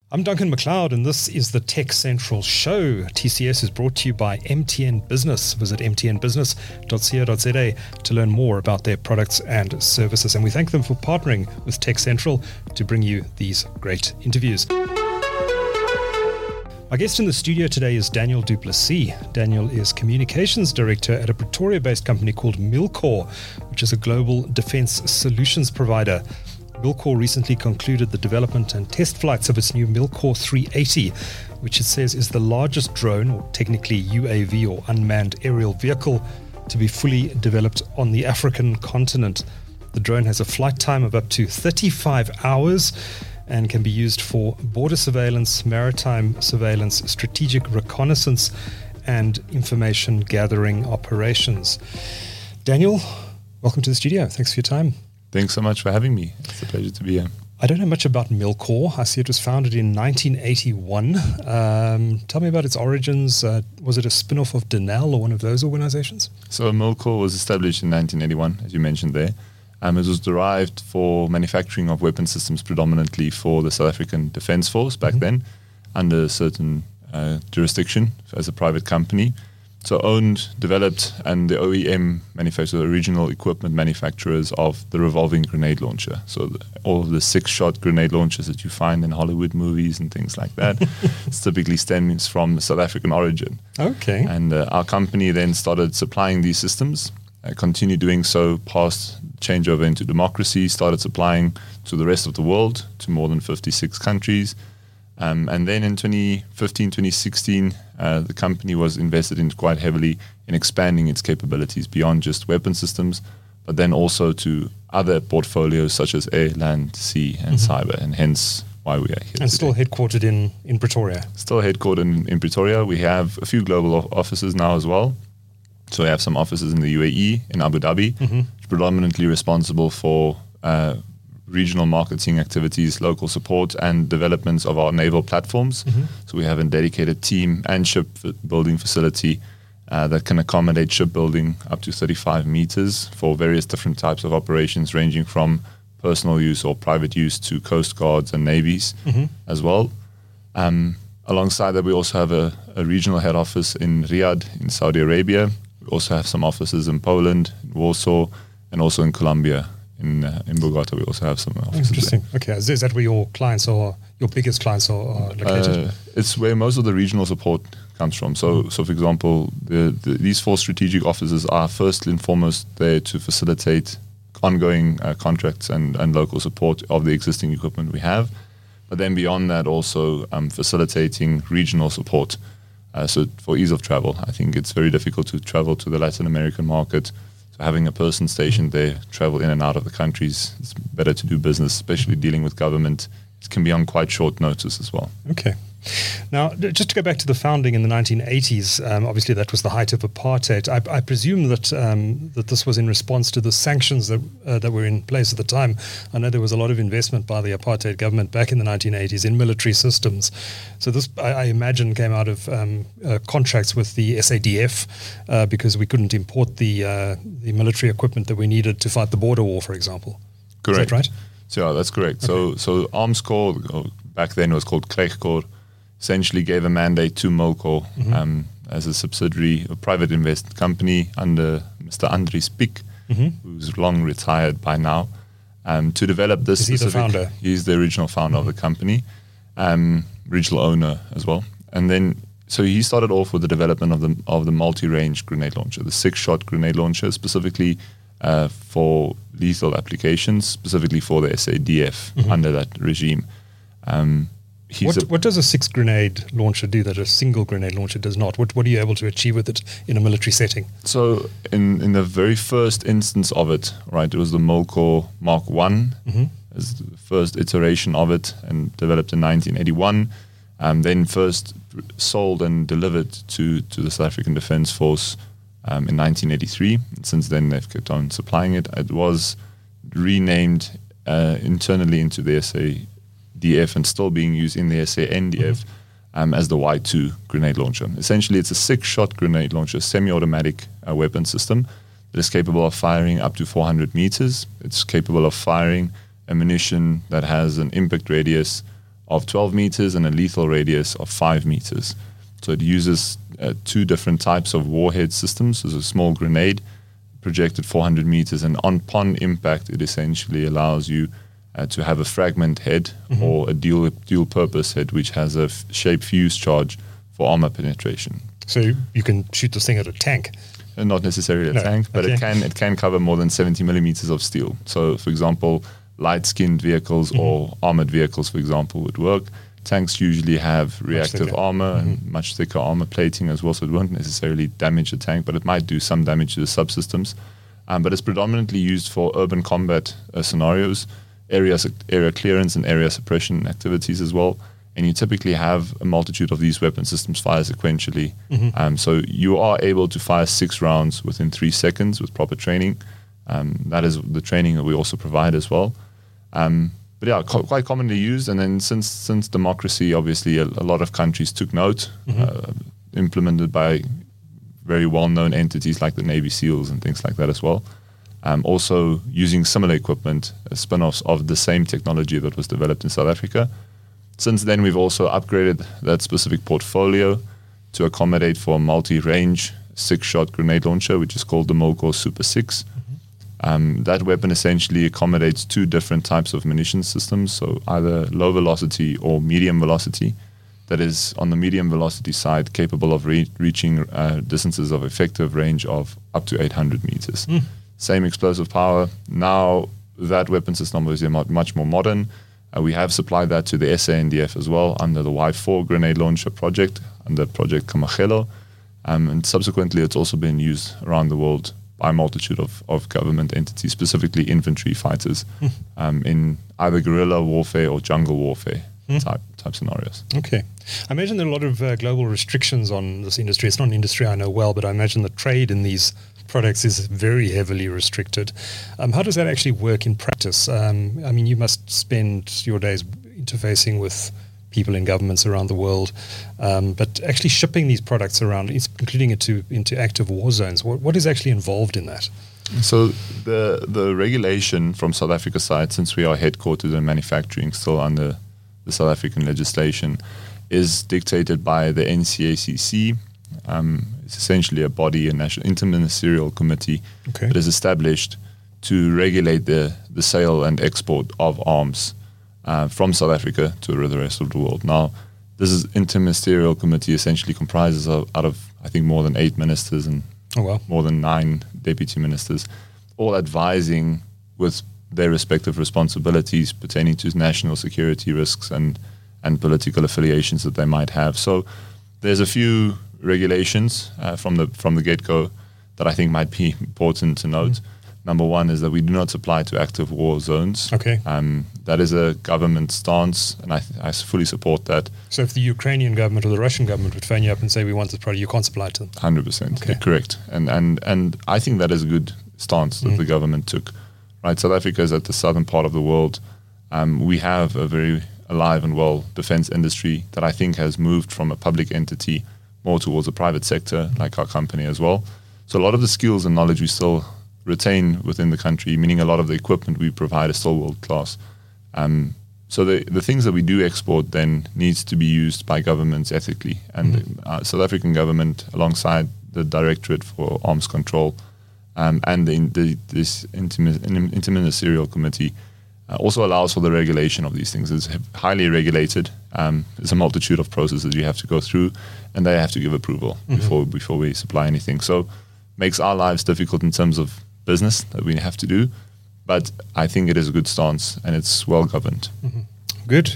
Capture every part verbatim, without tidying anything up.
I'm Duncan McLeod, and this is the Tech Central Show. T C S is brought to you by M T N Business. Visit m t n business dot co dot z a to learn more about their products and services. And we thank them for partnering with Tech Central to bring you these great interviews. Our guest in the studio today is Daniel du Plessis. Daniel is Communications Director at a Pretoria-based company called Milcor, which is a global defense solutions provider. Milcor recently concluded the development and test flights of its new Milcor three eighty, which it says is the largest drone, or technically U A V or unmanned aerial vehicle, to be fully developed on the African continent. The drone has a flight time of up to thirty-five hours and can be used for border surveillance, maritime surveillance, strategic reconnaissance, and information gathering operations. Daniel, welcome to the studio. Thanks for your time. Thanks so much for having me. It's a pleasure to be here. I don't know much about Milcor. I see it was founded in nineteen eighty-one. Um, tell me about its origins. Uh, was it a spin-off of Denel or one of those organizations? So Milcor was established in nineteen eighty-one, as you mentioned there. Um, it was derived for manufacturing of weapon systems predominantly for the South African Defence Force back mm-hmm. then, under a certain uh, jurisdiction as a private company. So owned, developed, and the O E M manufacturer, the original equipment manufacturers of the revolving grenade launcher. So the, all of the six-shot grenade launchers that you find in Hollywood movies and things like that, it's typically stems from South African origin. Okay. And uh, our company then started supplying these systems, uh, continued doing so past changeover into democracy, started supplying to the rest of the world, to more than fifty-six countries. Um, and then in twenty fifteen, twenty sixteen, uh, the company was invested in quite heavily in expanding its capabilities beyond just weapon systems, but then also to other portfolios such as air, land, sea, and mm-hmm. cyber, and hence why we are here And today. Still headquartered in, in Pretoria? Still headquartered in, in Pretoria. We have a few global offices now as well. So we have some offices in the U A E, in Abu Dhabi, mm-hmm. predominantly responsible for uh, regional marketing activities, local support, and developments of our naval platforms. Mm-hmm. So we have a dedicated team and ship building facility uh, that can accommodate shipbuilding up to thirty-five meters for various different types of operations, ranging from personal use or private use to coast guards and navies mm-hmm. as well. Um, alongside that, we also have a, a regional head office in Riyadh in Saudi Arabia. We also have some offices in Poland, in Warsaw, and also in Colombia. In uh, in Bogota, we also have some offices. Interesting. There. Okay, is that where your clients are, your biggest clients are, are located? Uh, it's where most of the regional support comes from. So, mm. so for example, the, the, these four strategic offices are first and foremost there to facilitate ongoing uh, contracts and, and local support of the existing equipment we have. But then beyond that, also um, facilitating regional support. Uh, so for ease of travel, I think it's very difficult to travel to the Latin American market. Having a person stationed there, travel in and out of the countries, it's better to do business, especially dealing with government. It can be on quite short notice as well. Okay. Now, just to go back to the founding in the nineteen eighties, um, obviously that was the height of apartheid. I, I presume that um, that this was in response to the sanctions that uh, that were in place at the time. I know there was a lot of investment by the apartheid government back in the nineteen eighties in military systems. So this, I, I imagine, came out of um, uh, contracts with the S A D F uh, because we couldn't import the uh, the military equipment that we needed to fight the border war, for example. Correct. Is that right? So yeah, that's correct. Okay. So so Arms Corps, back then it was called Krijgkorps, essentially gave a mandate to Milcor mm-hmm. um, as a subsidiary, a private invest company under Mister Andries Piek, mm-hmm. who's long retired by now, um, to develop this. Is he specific, the founder? He's the original founder mm-hmm. of the company, um, original owner as well. And then, so he started off with the development of the of the multi-range grenade launcher, the six-shot grenade launcher, specifically uh, for lethal applications, specifically for the S A D F mm-hmm. under that regime. Um, What, a, what does a six grenade launcher do that a single grenade launcher does not? What what are you able to achieve with it in a military setting? So in, in the very first instance of it, right, it was the Milcor Mark One mm-hmm. as the first iteration of it, and developed in nineteen eighty-one. Um, then first sold and delivered to, to the South African Defence Force um, in nineteen eighty-three. And since then, they've kept on supplying it. It was renamed uh, internally into the S A D F and still being used in the S A N D F mm-hmm. um, as the Y two grenade launcher. Essentially, it's a six-shot grenade launcher, semi-automatic uh, weapon system that is capable of firing up to four hundred meters. It's capable of firing ammunition that has an impact radius of twelve meters and a lethal radius of five meters. So it uses uh, two different types of warhead systems. There's a small grenade projected four hundred meters, and on upon impact, it essentially allows you uh, to have a fragment head mm-hmm. or a dual dual purpose head, which has a f- shape fuse charge for armor penetration. So you can shoot this thing at a tank. Uh, not necessarily a no. tank, but okay. it can it can cover more than seventy millimeters of steel. So, for example, light-skinned vehicles mm-hmm. or armored vehicles, for example, would work. Tanks usually have reactive armor mm-hmm. and much thicker armor plating as well, so it won't necessarily damage the tank, but it might do some damage to the subsystems. Um, but it's predominantly used for urban combat uh, scenarios, area, area clearance and area suppression activities as well. And you typically have a multitude of these weapon systems fire sequentially. Mm-hmm. Um, so you are able to fire six rounds within three seconds with proper training. Um, that is the training that we also provide as well. Um, But yeah, co- quite commonly used. And then since since democracy, obviously, a, a lot of countries took note, mm-hmm. uh, implemented by very well-known entities like the Navy SEALs and things like that as well. Um, also using similar equipment, uh, spin-offs of the same technology that was developed in South Africa. Since then, we've also upgraded that specific portfolio to accommodate for a multi-range six-shot grenade launcher, which is called the Milcor Super six. Um, that weapon essentially accommodates two different types of munition systems, so either low velocity or medium velocity. That is, on the medium velocity side, capable of re- reaching uh, distances of effective range of up to eight hundred meters. Mm. Same explosive power. Now that weapon system is much more modern. Uh, we have supplied that to the S A N D F as well under the Y four grenade launcher project, under Project Kamachelo. Um, and subsequently, it's also been used around the world by a multitude of, of government entities, specifically infantry fighters, mm. um, in either guerrilla warfare or jungle warfare mm. type type scenarios. Okay. I imagine there are a lot of uh, global restrictions on this industry. It's not an industry I know well, but I imagine the trade in these products is very heavily restricted. Um, how does that actually work in practice? Um, I mean, you must spend your days interfacing with people in governments around the world, um, but actually shipping these products around, including it to into active war zones, what, what is actually involved in that? So the the regulation from South Africa side, since we are headquartered and manufacturing still under the South African legislation, is dictated by the N C A C C. Um, it's essentially a body, a national interministerial committee okay. that is established to regulate the, the sale and export of arms uh, from South Africa to the rest of the world. Now, this is interministerial committee essentially comprises of, out of, I think, more than eight ministers and oh, wow. more than nine deputy ministers, all advising with their respective responsibilities pertaining to national security risks and, and political affiliations that they might have. So there's a few regulations uh, from the from the get-go that I think might be important to note. Mm. Number one is that we do not supply to active war zones. Okay. Um, that is a government stance, and I, th- I fully support that. So if the Ukrainian government or the Russian government would phone you up and say, we want this product, you can't supply to them? one hundred percent. Okay. Correct. And, and, and I think that is a good stance that mm. the government took. Right, South Africa is at the southern part of the world. Um, we have a very alive and well defense industry that I think has moved from a public entity more towards the private sector, like our company as well. So a lot of the skills and knowledge we still retain within the country, meaning a lot of the equipment we provide is still world class. Um, so the the things that we do export then needs to be used by governments ethically. And mm-hmm. uh, South African government, alongside the Directorate for Arms Control um, and the, the, this intermi- interministerial committee, Uh, also allows for the regulation of these things. It's highly regulated. Um, there's a multitude of processes you have to go through, and they have to give approval mm-hmm. before before we supply anything. So makes our lives difficult in terms of business that we have to do, but I think it is a good stance, and it's well governed. Mm-hmm. Good.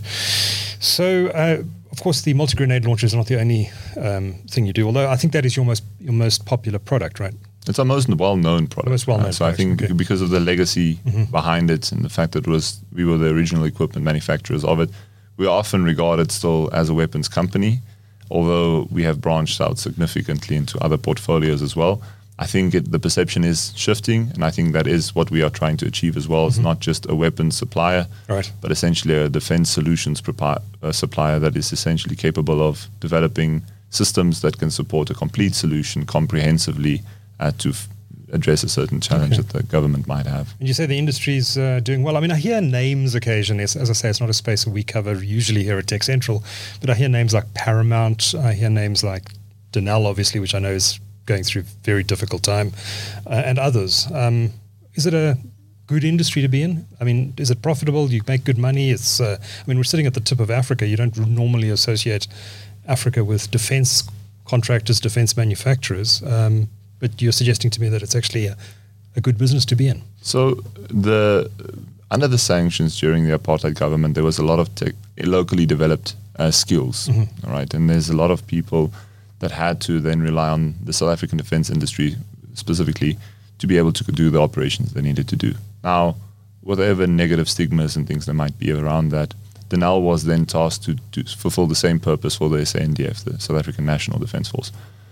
So, uh, of course, the multi-grenade launcher is not the only um, thing you do, although I think that is your most your most popular product, right? It's our most well-known product. Most well-known uh, so product, I think okay. because of the legacy mm-hmm. behind it and the fact that it was we were the original equipment manufacturers of it, we are often regarded still as a weapons company, although we have branched out significantly into other portfolios as well. I think it, the perception is shifting, and I think that is what we are trying to achieve as well. Mm-hmm. It's not just a weapons supplier, right. but essentially a defense solutions propi- uh, supplier that is essentially capable of developing systems that can support a complete solution comprehensively Uh, to f- address a certain challenge Okay. that the government might have. And you say the industry's uh, doing well. I mean, I hear names occasionally. As, as I say, it's not a space that we cover usually here at Tech Central, but I hear names like Paramount. I hear names like Denel, obviously, which I know is going through a very difficult time, uh, and others. Um, is it a good industry to be in? I mean, is it profitable? You make good money? It's. Uh, I mean, we're sitting at the tip of Africa. You don't normally associate Africa with defense contractors, defense manufacturers. Um, but you're suggesting to me that it's actually a, a good business to be in. So the under the sanctions during the apartheid government, there was a lot of tech, locally developed uh, skills, Mm-hmm. all right? And there's a lot of people that had to then rely on the South African defense industry specifically to be able to do the operations they needed to do. Now, whatever negative stigmas and things that might be around that, Denel was then tasked to, to fulfill the same purpose for the S A N D F, the South African National Defence Force,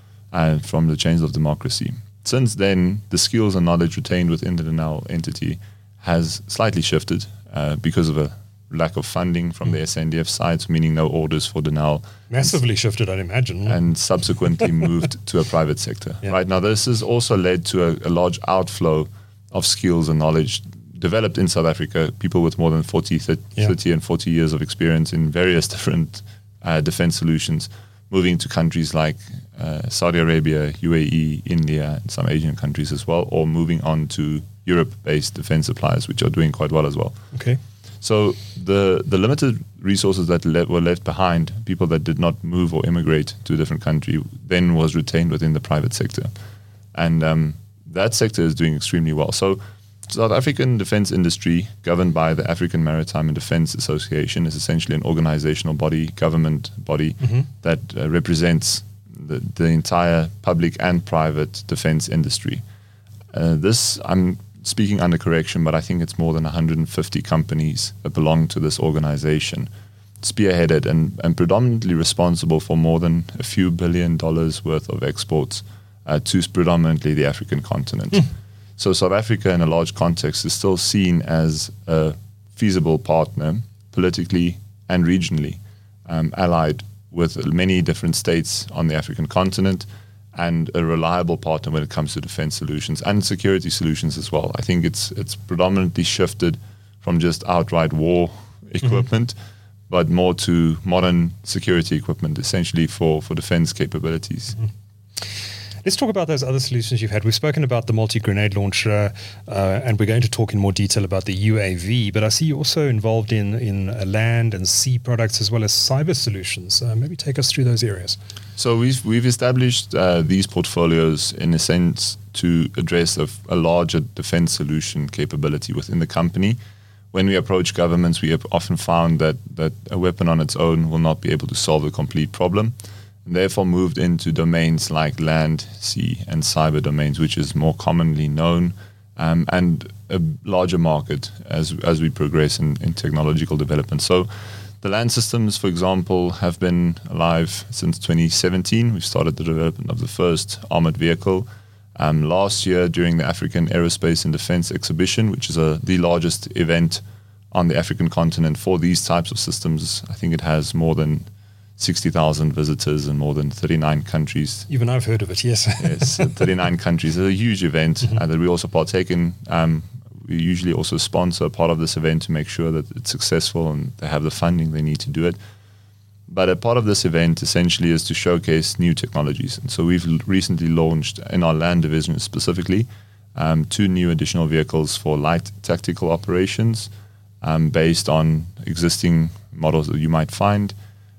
and from the Chains of Democracy. Since then, the skills and knowledge retained within the Denel entity has slightly shifted uh, because of a lack of funding from the S A N D F side, meaning no orders for Denel. Massively shifted, I'd imagine. And subsequently moved to a private sector. Yeah. Right now, this has also led to a, a large outflow of skills and knowledge developed in South Africa, people with more than forty, thirty, Yeah. thirty and forty years of experience in various different uh, defense solutions, moving to countries like uh, Saudi Arabia, U A E, India, and some Asian countries as well, or moving on to Europe-based defense suppliers, which are doing quite well as well. Okay. So the the limited resources that le- were left behind, people that did not move or immigrate to a different country, then was retained within the private sector. And um, that sector is doing extremely well. So South African defense industry, governed by the African Maritime and Defense Association, is essentially an organizational body, government body, Mhm. that uh, represents the, the entire public and private defense industry. Uh, this, I'm speaking under correction, but I think it's more than one hundred fifty companies that belong to this organization, spearheaded and, and predominantly responsible for more than a few billion dollars worth of exports uh, to predominantly the African continent. Mm. So South Africa, in a large context, is still seen as a feasible partner politically and regionally, um, allied with many different states on the African continent, and a reliable partner when it comes to defense solutions and security solutions as well. I think it's it's predominantly shifted from just outright war equipment, mm-hmm. but more to modern security equipment, essentially for, for defense capabilities. Mm-hmm. Let's talk about those other solutions you've had. We've spoken about the multi-grenade launcher, uh, and we're going to talk in more detail about the U A V, but I see you're also involved in, in uh, land and sea products as well as cyber solutions. Uh, maybe take us through those areas. So we've, we've established uh, these portfolios in a sense to address a, a larger defense solution capability within the company. When we approach governments, we have often found that, that a weapon on its own will not be able to solve the complete problem. And therefore moved into domains like land, sea, and cyber domains, which is more commonly known, um, and a larger market as as we progress in, in technological development. So the land systems, for example, have been alive since twenty seventeen. We've started the development of the first armored vehicle. Um, last year, during the African Aerospace and Defense Exhibition, which is a, the largest event on the African continent for these types of systems, I think it has more than sixty thousand visitors in more than thirty-nine countries. Even I've heard of it, yes. Yes, thirty-nine countries. It's a huge event mm-hmm. uh, that we also partake in. Um, we usually also sponsor part of this event to make sure that it's successful and they have the funding they need to do it. But a part of this event essentially is to showcase new technologies. And so we've l- recently launched in our land division specifically um, two new additional vehicles for light tactical operations um, based on existing models that you might find.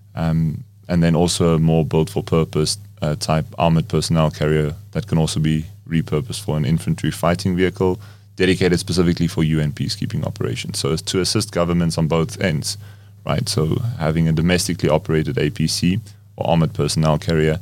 Um, and then also a more built-for-purpose uh, type armored personnel carrier that can also be repurposed for an infantry fighting vehicle dedicated specifically for U N peacekeeping operations. So as to assist governments on both ends, right? So having a domestically operated A P C or armored personnel carrier,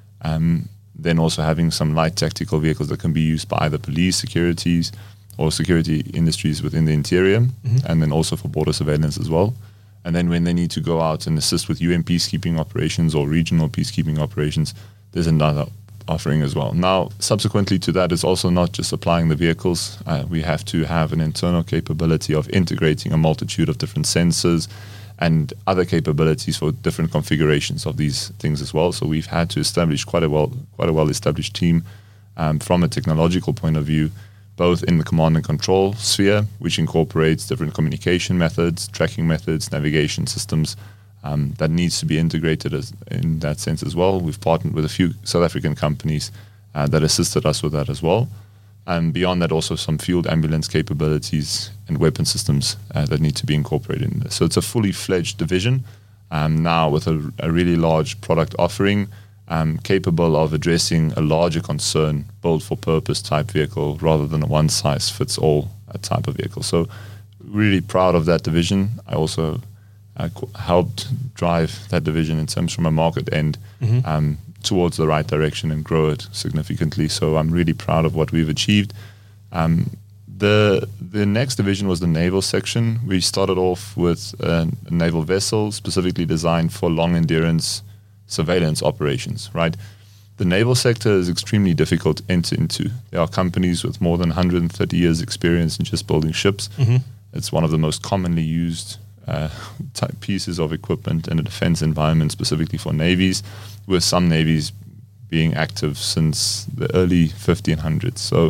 um, then also having some light tactical vehicles that can be used by either police, securities, or security industries within the interior, mm-hmm. and then also for border surveillance as well. And then when they need to go out and assist with U N peacekeeping operations or regional peacekeeping operations, there's another offering as well. Now, subsequently to that is also not just supplying the vehicles. Uh, we have to have an internal capability of integrating a multitude of different sensors and other capabilities for different configurations of these things as well. So we've had to establish quite a well, quite a well-established team um, from a technological point of view, both in the command and control sphere, which incorporates different communication methods, tracking methods, navigation systems, um, that needs to be integrated as, in that sense as well. We've partnered with a few South African companies uh, that assisted us with that as well. And beyond that, also some field ambulance capabilities and weapon systems uh, that need to be incorporated in this. So it's a fully fledged division um, now with a, a really large product offering, Um, capable of addressing a larger concern, built-for-purpose type vehicle rather than a one-size-fits-all uh, type of vehicle. So really proud of that division. I also uh, qu- helped drive that division in terms from a market end mm-hmm. um, towards the right direction and grow it significantly. So I'm really proud of what we've achieved. Um, the the next division was the naval section. We started off with a, a naval vessel specifically designed for long-endurance surveillance operations, right? The naval sector is extremely difficult to enter into. There are companies with more than one hundred thirty years experience in just building ships. Mm-hmm. It's one of the most commonly used uh, type pieces of equipment in a defense environment, specifically for navies, with some navies being active since the early fifteen hundreds. So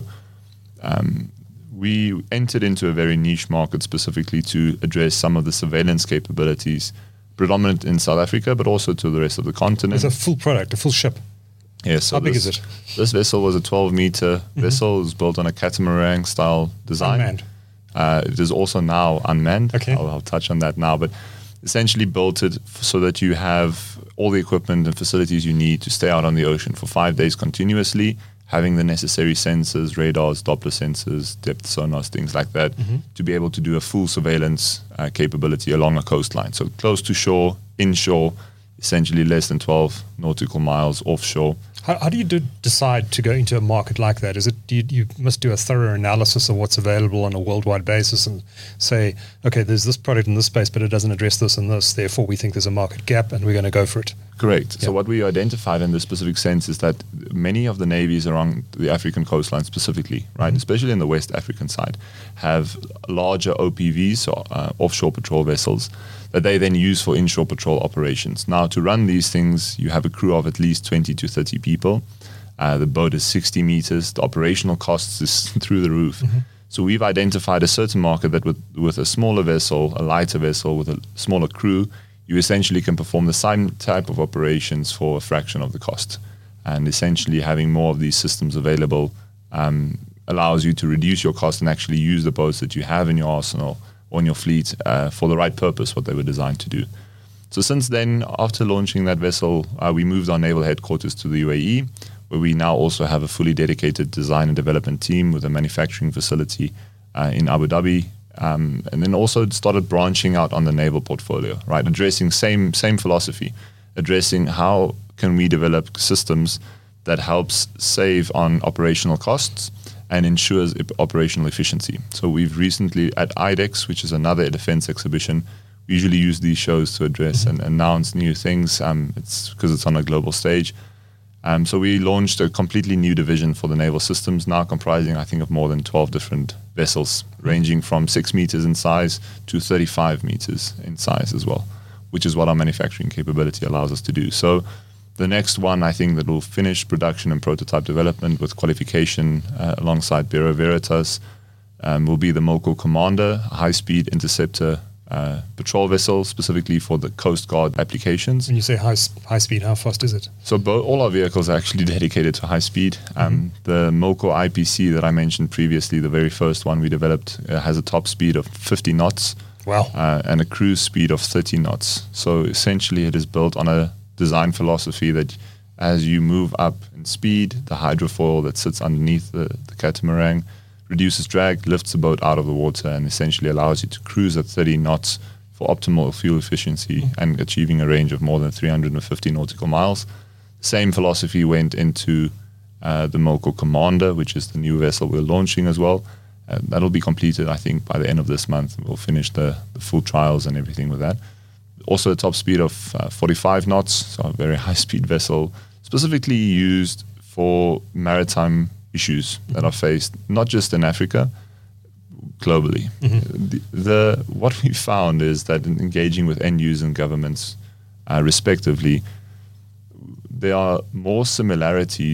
um, we entered into a very niche market specifically to address some of the surveillance capabilities predominant in South Africa, but also to the rest of the continent. It's a full product, a full ship. Yeah, so How big this, is it? This vessel was a twelve meter mm-hmm. vessel. It was built on a catamaran style design. Unmanned. Uh, it is also now unmanned. Okay. I'll, I'll touch on that now, but essentially built it f- so that you have all the equipment and facilities you need to stay out on the ocean for five days continuously, having the necessary sensors, radars, Doppler sensors, depth sonars, things like that, mm-hmm. to be able to do a full surveillance uh, capability along a coastline. So close to shore, inshore, essentially less than twelve nautical miles offshore. How, how do you do decide to go into a market like that? Is it you, you must do a thorough analysis of what's available on a worldwide basis and say, okay, there's this product in this space, but it doesn't address this and this. Therefore, we think there's a market gap, and we're going to go for it. Correct. Yeah. So what we identified in this specific sense is that many of the navies along the African coastline specifically, right, mm-hmm. especially in the West African side, have larger O P Vs, or uh, offshore patrol vessels, that they then use for inshore patrol operations. Now, to run these things, you have a crew of at least twenty to thirty people. Uh, the boat is sixty meters. The operational costs is through the roof. Mm-hmm. So we've identified a certain market that with, with a smaller vessel, a lighter vessel with a smaller crew, you essentially can perform the same type of operations for a fraction of the cost. And essentially having more of these systems available um, allows you to reduce your cost and actually use the boats that you have in your arsenal or in your fleet uh, for the right purpose, what they were designed to do. So since then, after launching that vessel, uh, we moved our naval headquarters to the U A E, where we now also have a fully dedicated design and development team with a manufacturing facility uh, in Abu Dhabi. Um, and then also started branching out on the naval portfolio, right? Addressing same same philosophy, addressing how can we develop systems that helps save on operational costs and ensures operational efficiency. So we've recently at IDEX, which is another defense exhibition, we usually use these shows to address mm-hmm. and announce new things. Um, it's because it's on a global stage. Um, so we launched a completely new division for the naval systems, now comprising, I think, of more than twelve different vessels, ranging from six meters in size to thirty-five meters in size as well, which is what our manufacturing capability allows us to do. So the next one, I think, that will finish production and prototype development with qualification uh, alongside Bureau Veritas um, will be the Milko Commander, a high-speed interceptor uh, patrol vessel, specifically for the Coast Guard applications. When you say high high speed, how fast is it? So bo- all our vehicles are actually dedicated to high speed. Um, mm-hmm. The Milko I P C that I mentioned previously, the very first one we developed, uh, has a top speed of fifty knots. Wow. Uh, and a cruise speed of thirty knots. So essentially it is built on a design philosophy that as you move up in speed, the hydrofoil that sits underneath the, the catamaran reduces drag, lifts the boat out of the water, and essentially allows you to cruise at thirty knots for optimal fuel efficiency mm-hmm. and achieving a range of more than three hundred fifty nautical miles. Same philosophy went into uh, the Milko Commander, which is the new vessel we're launching as well. Uh, that'll be completed, I think, by the end of this month. We'll finish the, the full trials and everything with that. Also a top speed of uh, forty-five knots, so a very high-speed vessel, specifically used for maritime issues mm-hmm. that are faced not just in Africa, globally. Mm-hmm. The, the what we found is that in engaging with end users and governments, uh, respectively, there are more similarities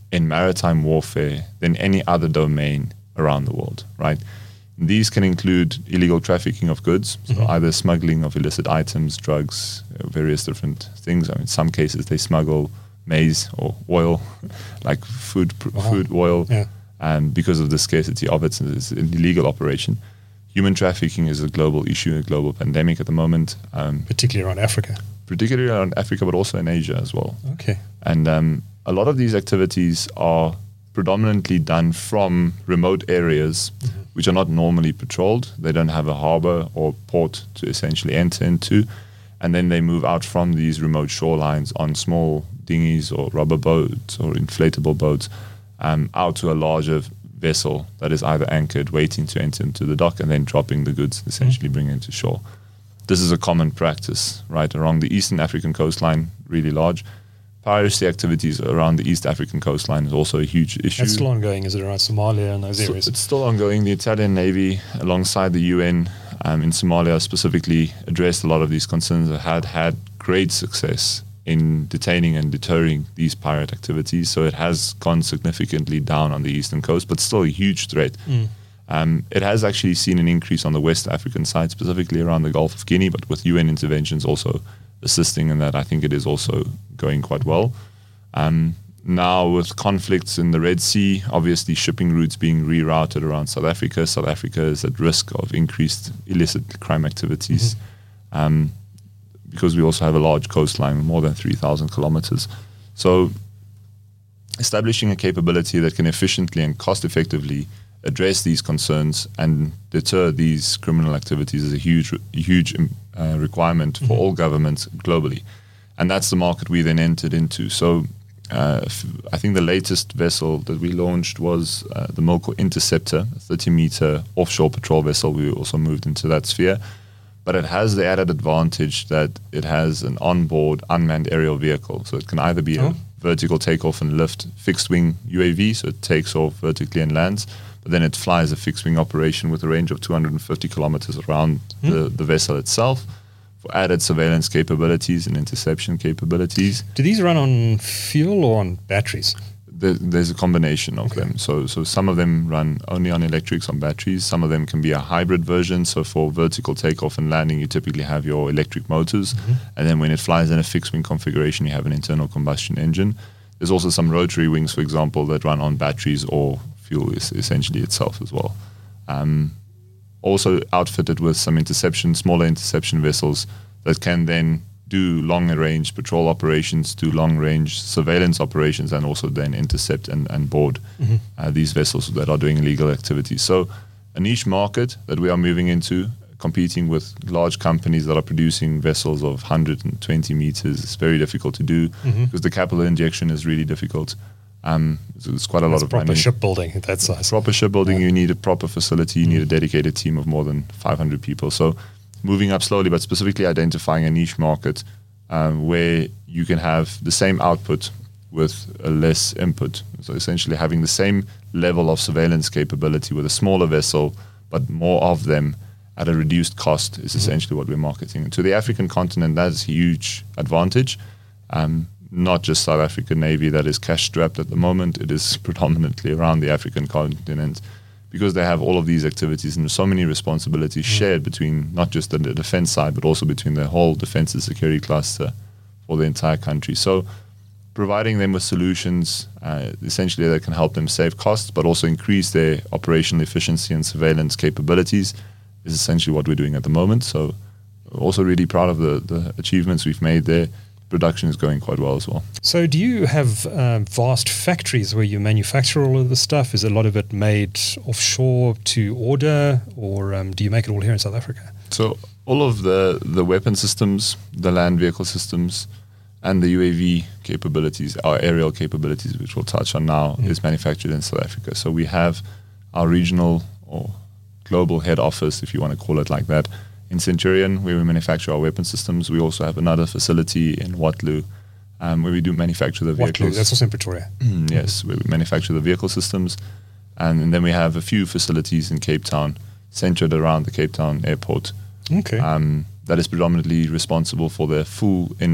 in maritime warfare than any other domain around the world, right? These can include illegal trafficking of goods, so mm-hmm. either smuggling of illicit items, drugs, various different things. I mean, in some cases they smuggle maize or oil, like food wow. food oil, yeah. and because of the scarcity of it, it's an illegal operation. Human trafficking is a global issue, a global pandemic at the moment. Um, particularly around Africa. Particularly around Africa, but also in Asia as well. Okay. And um, a lot of these activities are predominantly done from remote areas mm-hmm. which are not normally patrolled. They don't have a harbor or port to essentially enter into. And then they move out from these remote shorelines on small dinghies or rubber boats or inflatable boats um, out to a larger vessel that is either anchored, waiting to enter into the dock, and then dropping the goods, essentially mm-hmm. bringing it to shore. This is a common practice, right, along the Eastern African coastline, really large. Piracy activities around the East African coastline is also a huge issue. It's still ongoing, is it, around Somalia and those so areas? It's still ongoing. The Italian Navy, alongside the U N um, in Somalia, specifically addressed a lot of these concerns and had had great success in detaining and deterring these pirate activities. So it has gone significantly down on the eastern coast, but still a huge threat. Mm. Um, it has actually seen an increase on the West African side, specifically around the Gulf of Guinea, but with U N interventions also assisting in that, I think it is also going quite well. Um, now with conflicts in the Red Sea, obviously shipping routes being rerouted around South Africa, South Africa is at risk of increased illicit crime activities mm-hmm. um, because we also have a large coastline, more than three thousand kilometers. So establishing a capability that can efficiently and cost effectively address these concerns and deter these criminal activities is a huge, huge uh, requirement for mm-hmm. all governments globally. And that's the market we then entered into. So uh, f- I think the latest vessel that we launched was uh, the Milko Interceptor, a thirty meter offshore patrol vessel. We also moved into that sphere. But it has the added advantage that it has an onboard unmanned aerial vehicle. So it can either be oh. a vertical takeoff and lift fixed wing U A V, so it takes off vertically and lands, but then it flies a fixed wing operation with a range of two hundred fifty kilometers around mm. the, the vessel itself for added surveillance capabilities and interception capabilities. Do these run on fuel or on batteries? The, there's a combination of okay. them. So so some of them run only on electrics, on batteries. Some of them can be a hybrid version. So for vertical takeoff and landing, you typically have your electric motors. Mm-hmm. And then when it flies in a fixed wing configuration, you have an internal combustion engine. There's also some rotary wings, for example, that run on batteries or fuel is essentially itself as well. Um, also outfitted with some interception, smaller interception vessels that can then do long-range patrol operations, do long-range surveillance operations, and also then intercept and, and board mm-hmm. uh, these vessels that are doing illegal activities. So a niche market that we are moving into, competing with large companies that are producing vessels of one hundred twenty meters. It's very difficult to do mm-hmm. because the capital injection is really difficult. Um, so it's quite a That's lot of proper money. shipbuilding at that size. Proper shipbuilding, yeah. you need a proper facility, you mm-hmm. need a dedicated team of more than five hundred people. So moving up slowly, but specifically identifying a niche market um, where you can have the same output with a less input. So essentially having the same level of surveillance capability with a smaller vessel, but more of them at a reduced cost is essentially mm-hmm. what we're marketing. And to the African continent, that's a huge advantage. Um, not just South African Navy that is cash strapped at the moment. It is predominantly around the African continent because they have all of these activities and so many responsibilities mm-hmm. shared between not just the, the defense side, but also between the whole defense and security cluster for the entire country. So providing them with solutions uh, essentially that can help them save costs, but also increase their operational efficiency and surveillance capabilities is essentially what we're doing at the moment. So also really proud of the, the achievements we've made there. Production is going quite well as well. So do you have um, vast factories where you manufacture all of the stuff? Is a lot of it made offshore to order, or um, do you make it all here in South Africa? So all of the, the weapon systems, the land vehicle systems, and the U A V capabilities, our aerial capabilities, which we'll touch on now, mm. is manufactured in South Africa. So we have our regional or global head office, if you want to call it like that, in Centurion, where we manufacture our weapon systems. We also have another facility in Waterloo, um, where we do manufacture the vehicles. Waterloo, that's also in Pretoria. Mm, yes, where we manufacture the vehicle systems. And, and then we have a few facilities in Cape Town, centered around the Cape Town airport. Okay. Um, that is predominantly responsible for the full in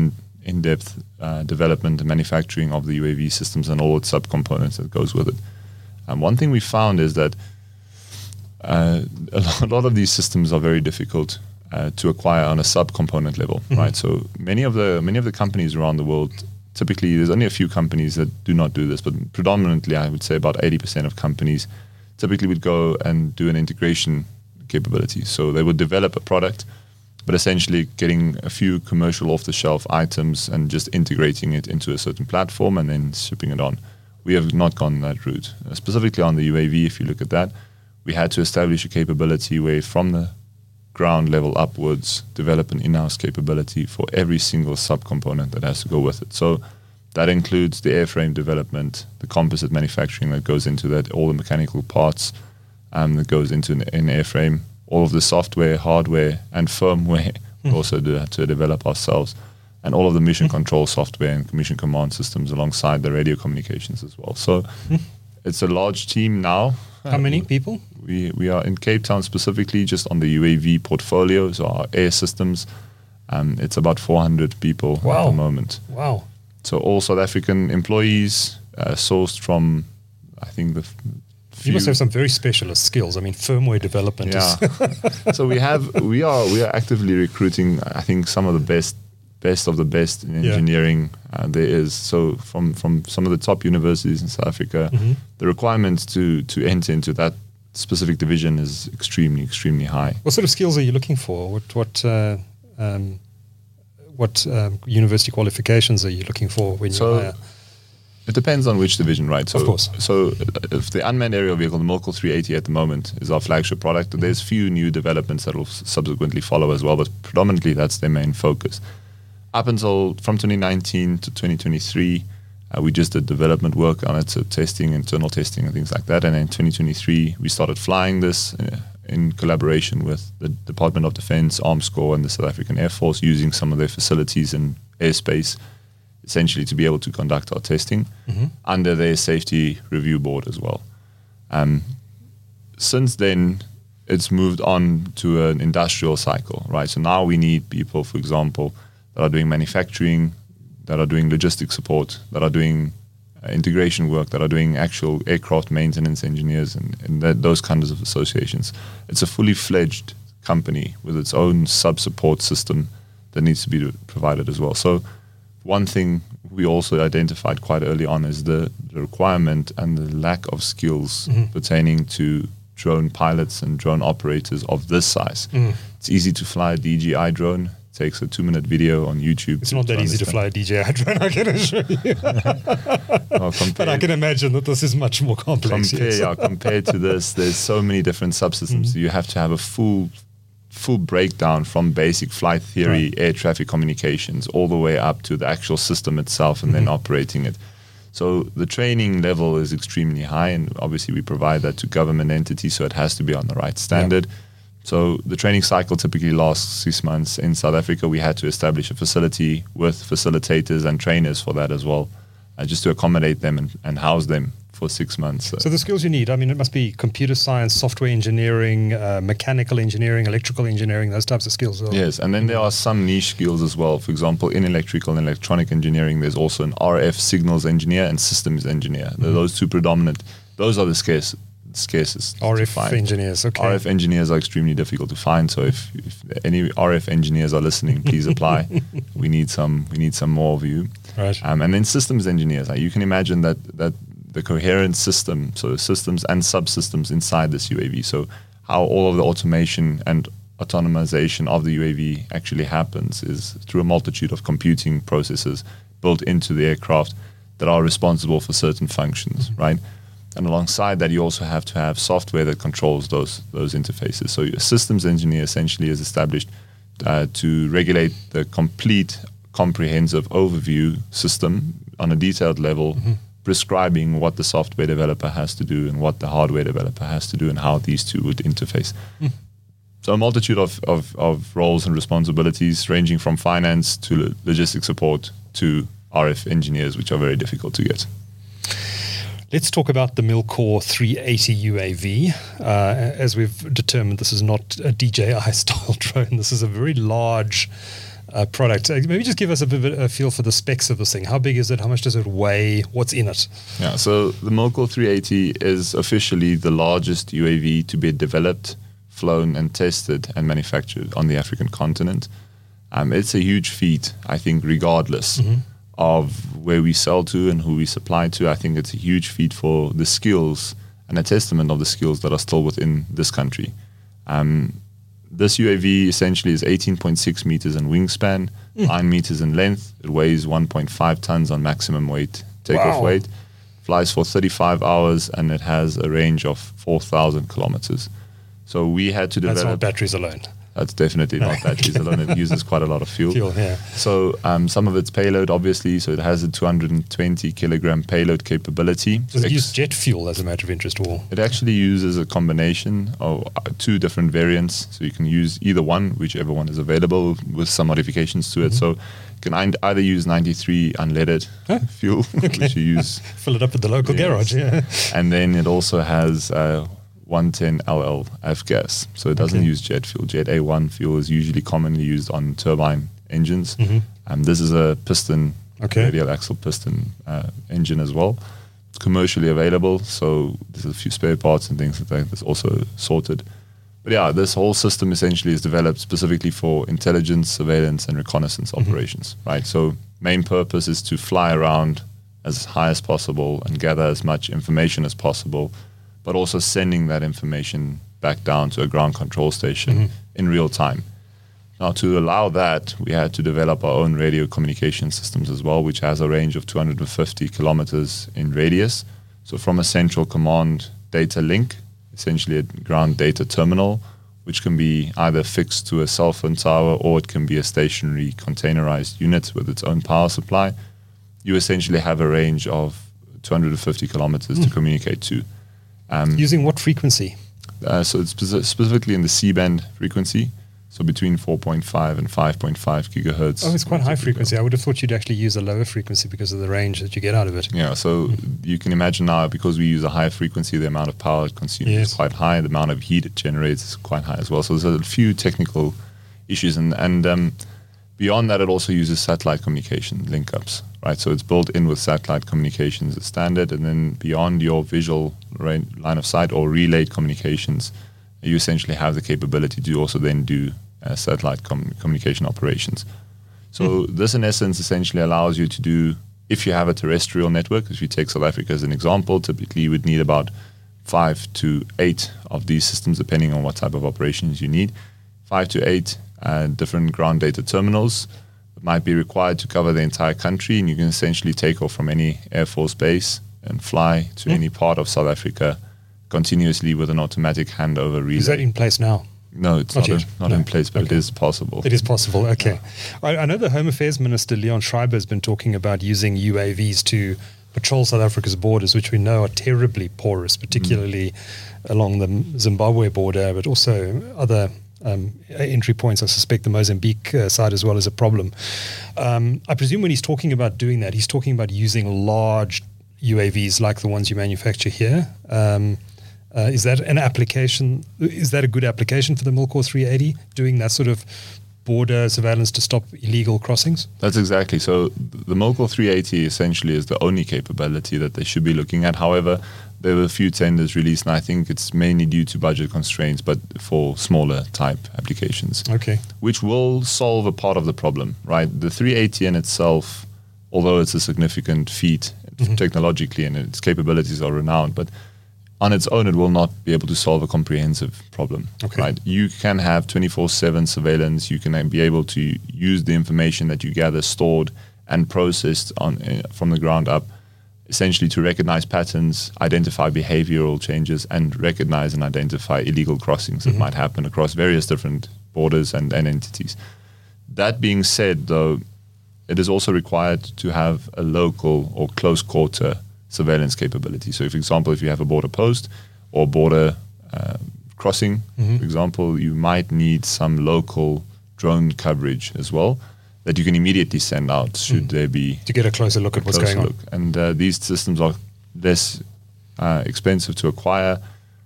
in-depth uh, development and manufacturing of the U A V systems and all its subcomponents that goes with it. And one thing we found is that uh, a lot of these systems are very difficult uh, to acquire on a subcomponent level, mm-hmm. right? So many of the many of the companies around the world, typically there's only a few companies that do not do this, but predominantly I would say about eighty percent of companies typically would go and do an integration capability. So they would develop a product, but essentially getting a few commercial off-the-shelf items and just integrating it into a certain platform and then shipping it on. We have not gone that route. Uh, specifically on the U A V, if you look at that, we had to establish a capability where from the ground level upwards, develop an in-house capability for every single subcomponent that has to go with it. So that includes the airframe development, the composite manufacturing that goes into that, all the mechanical parts um, that goes into an, an airframe, all of the software, hardware, and firmware mm. also do that to develop ourselves, and all of the mission mm. control software and mission command systems alongside the radio communications as well. So mm. it's a large team now. How many people? We we are in Cape Town specifically, just on the U A V portfolio, so our air systems. Um, it's about four hundred people wow. at the moment. Wow. So all South African employees uh, sourced from, I think, the f- You must have some very specialist skills. I mean, firmware development. Yeah. Is So we have we are we are actively recruiting. I think some of the best best of the best in engineering yeah. uh, there is. So from from some of the top universities in South Africa, mm-hmm. the requirements to to enter into that specific division is extremely extremely high. What sort of skills are you looking for? What what uh, um, what um, university qualifications are you looking for when so, you hire? It depends on which division, right? So, of course. So if the unmanned aerial vehicle, the Milcor three eighty at the moment, is our flagship product, mm-hmm. there's few new developments that will subsequently follow as well, but predominantly that's their main focus. Up until from twenty nineteen to twenty twenty-three, uh, we just did development work on it, so testing, internal testing and things like that. And in twenty twenty-three, we started flying this uh, in collaboration with the Department of Defense, Arms Corps, and the South African Air Force, using some of their facilities and airspace, essentially to be able to conduct our testing mm-hmm. under their safety review board as well. Um, since then, it's moved on to an industrial cycle, right? So now we need people, for example, that are doing manufacturing, that are doing logistics support, that are doing uh, integration work, that are doing actual aircraft maintenance engineers, and, and that, those kinds of associations. It's a fully fledged company with its own sub-support system that needs to be provided as well. So one thing we also identified quite early on is the, the requirement and the lack of skills mm-hmm. pertaining to drone pilots and drone operators of this size. Mm. It's easy to fly a D J I drone. It takes a two-minute video on YouTube. It's not that easy to fly a D J I drone, I can assure you. well, but I can imagine that this is much more complex. Compare, yes. yeah, compared to this, there's so many different subsystems. Mm-hmm. You have to have a full full breakdown from basic flight theory, right. air traffic communications, all the way up to the actual system itself and mm-hmm. then operating it. So the training level is extremely high, and obviously we provide that to government entities, so it has to be on the right standard. Yeah. So the training cycle typically lasts six months. In South Africa, we had to establish a facility with facilitators and trainers for that as well, uh, just to accommodate them and, and house them for six months. So. so the skills you need, I mean, it must be computer science, software engineering, uh, mechanical engineering, electrical engineering, those types of skills. Yes, and then there are some niche skills as well. For example, in electrical and electronic engineering, there's also an R F signals engineer and systems engineer. Mm-hmm. Those two predominant, those are the scarce, scarcest. R F engineers, okay. R F engineers are extremely difficult to find, so if, if any R F engineers are listening, please apply. we need some we need some more of you. Right. Um, and then systems engineers. Like you can imagine that that the coherent system, so systems and subsystems inside this U A V. So how all of the automation and autonomization of the U A V actually happens is through a multitude of computing processes built into the aircraft that are responsible for certain functions, mm-hmm. right? And alongside that, you also have to have software that controls those those interfaces. So a systems engineer essentially is established uh, to regulate the complete, comprehensive overview system on a detailed level, mm-hmm. prescribing what the software developer has to do and what the hardware developer has to do and how these two would interface. Mm. So a multitude of, of, of roles and responsibilities ranging from finance to logistics support to R F engineers, which are very difficult to get. Let's talk about the Milcor three eighty U A V. Uh, as we've determined, this is not a D J I style drone. This is a very large uh, product. Uh, maybe just give us a bit of a feel for the specs of this thing. How big is it? How much does it weigh? What's in it? Yeah, so the Milkor three eighty is officially the largest U A V to be developed, flown and tested and manufactured on the African continent. Um, it's a huge feat, I think, regardless mm-hmm. of where we sell to and who we supply to. I think it's a huge feat for the skills and a testament of the skills that are still within this country. Um, this U A V essentially is eighteen point six meters in wingspan, mm. nine meters in length. It weighs one point five tons on maximum weight, takeoff wow. weight. Flies for thirty-five hours, and it has a range of four thousand kilometers. So we had to develop... That's not batteries alone. That's definitely not batteries alone. It uses quite a lot of fuel. Fuel, yeah. So um, some of its payload, obviously, so it has a two hundred twenty kilogram payload capability. Does it use jet fuel as a matter of interest or? It actually uses a combination of two different variants. So you can use either one, whichever one is available, with some modifications to it. Mm-hmm. So you can either use ninety-three unleaded huh? fuel, okay. which you use. Fill it up at the local yes. garage, yeah. And then it also has... Uh, one ten L L F gas, so it doesn't okay. use jet fuel. Jet A one fuel is usually commonly used on turbine engines. Mm-hmm. Um, this is a piston, okay. radial axle piston uh, engine as well. It's commercially available, so there's a few spare parts and things like that that's also sorted. But yeah, this whole system essentially is developed specifically for intelligence, surveillance, and reconnaissance mm-hmm. operations, right? So main purpose is to fly around as high as possible and gather as much information as possible, but also sending that information back down to a ground control station mm-hmm. in real time. Now, to allow that, we had to develop our own radio communication systems as well, which has a range of two hundred fifty kilometers in radius. So from a central command data link, essentially a ground data terminal, which can be either fixed to a cell phone tower or it can be a stationary containerized unit with its own power supply, you essentially have a range of two hundred fifty kilometers mm. to communicate to. Um, Using what frequency? Uh, so it's speci- specifically in the C-band frequency, so between four point five and five point five gigahertz. Oh, it's quite high frequency. I would have thought you'd actually use a lower frequency because of the range that you get out of it. Yeah, so mm. you can imagine now, because we use a higher frequency, the amount of power it consumes yes. is quite high, the amount of heat it generates is quite high as well. So there's a few technical issues, and, and um, beyond that, it also uses satellite communication link-ups. Right, so it's built in with satellite communications as standard, and then beyond your visual rain, line of sight or relayed communications, you essentially have the capability to also then do uh, satellite com- communication operations. So mm. this, in essence, essentially allows you to do, if you have a terrestrial network, if you take South Africa as an example, typically you would need about five to eight of these systems, depending on what type of operations you need, five to eight uh, different ground data terminals might be required to cover the entire country, and you can essentially take off from any Air Force base and fly to mm. any part of South Africa continuously with an automatic handover relay. Is that in place now? No, it's not, not, in, not no. in place, but okay. it is possible. It is possible, okay. Yeah. I, I know the Home Affairs Minister, Leon Schreiber, has been talking about using U A Vs to patrol South Africa's borders, which we know are terribly porous, particularly mm. along the Zimbabwe border, but also other Um, entry points. I suspect the Mozambique uh, side as well is a problem. Um, I presume when he's talking about doing that, he's talking about using large U A Vs like the ones you manufacture here. Um, uh, is that an application? Is that a good application for the Milkor three eighty, doing that sort of border surveillance to stop illegal crossings? That's exactly. So the Milkor three eighty essentially is the only capability that they should be looking at. However, there were a few tenders released, and I think it's mainly due to budget constraints, but for smaller type applications. Okay. Which will solve a part of the problem, right? The three eighty in itself, although it's a significant feat mm-hmm. technologically and its capabilities are renowned, but on its own, it will not be able to solve a comprehensive problem, okay. right? You can have twenty-four seven surveillance. You can be able to use the information that you gather, stored, and processed on uh, from the ground up, essentially to recognize patterns, identify behavioral changes, and recognize and identify illegal crossings mm-hmm. that might happen across various different borders and, and entities. That being said, though, it is also required to have a local or close quarter surveillance capability. So, for example, if you have a border post or border uh, crossing, mm-hmm. for example, you might need some local drone coverage as well that you can immediately send out should mm. there be... To get a closer look at what's going look. on. And uh, these systems are less uh, expensive to acquire,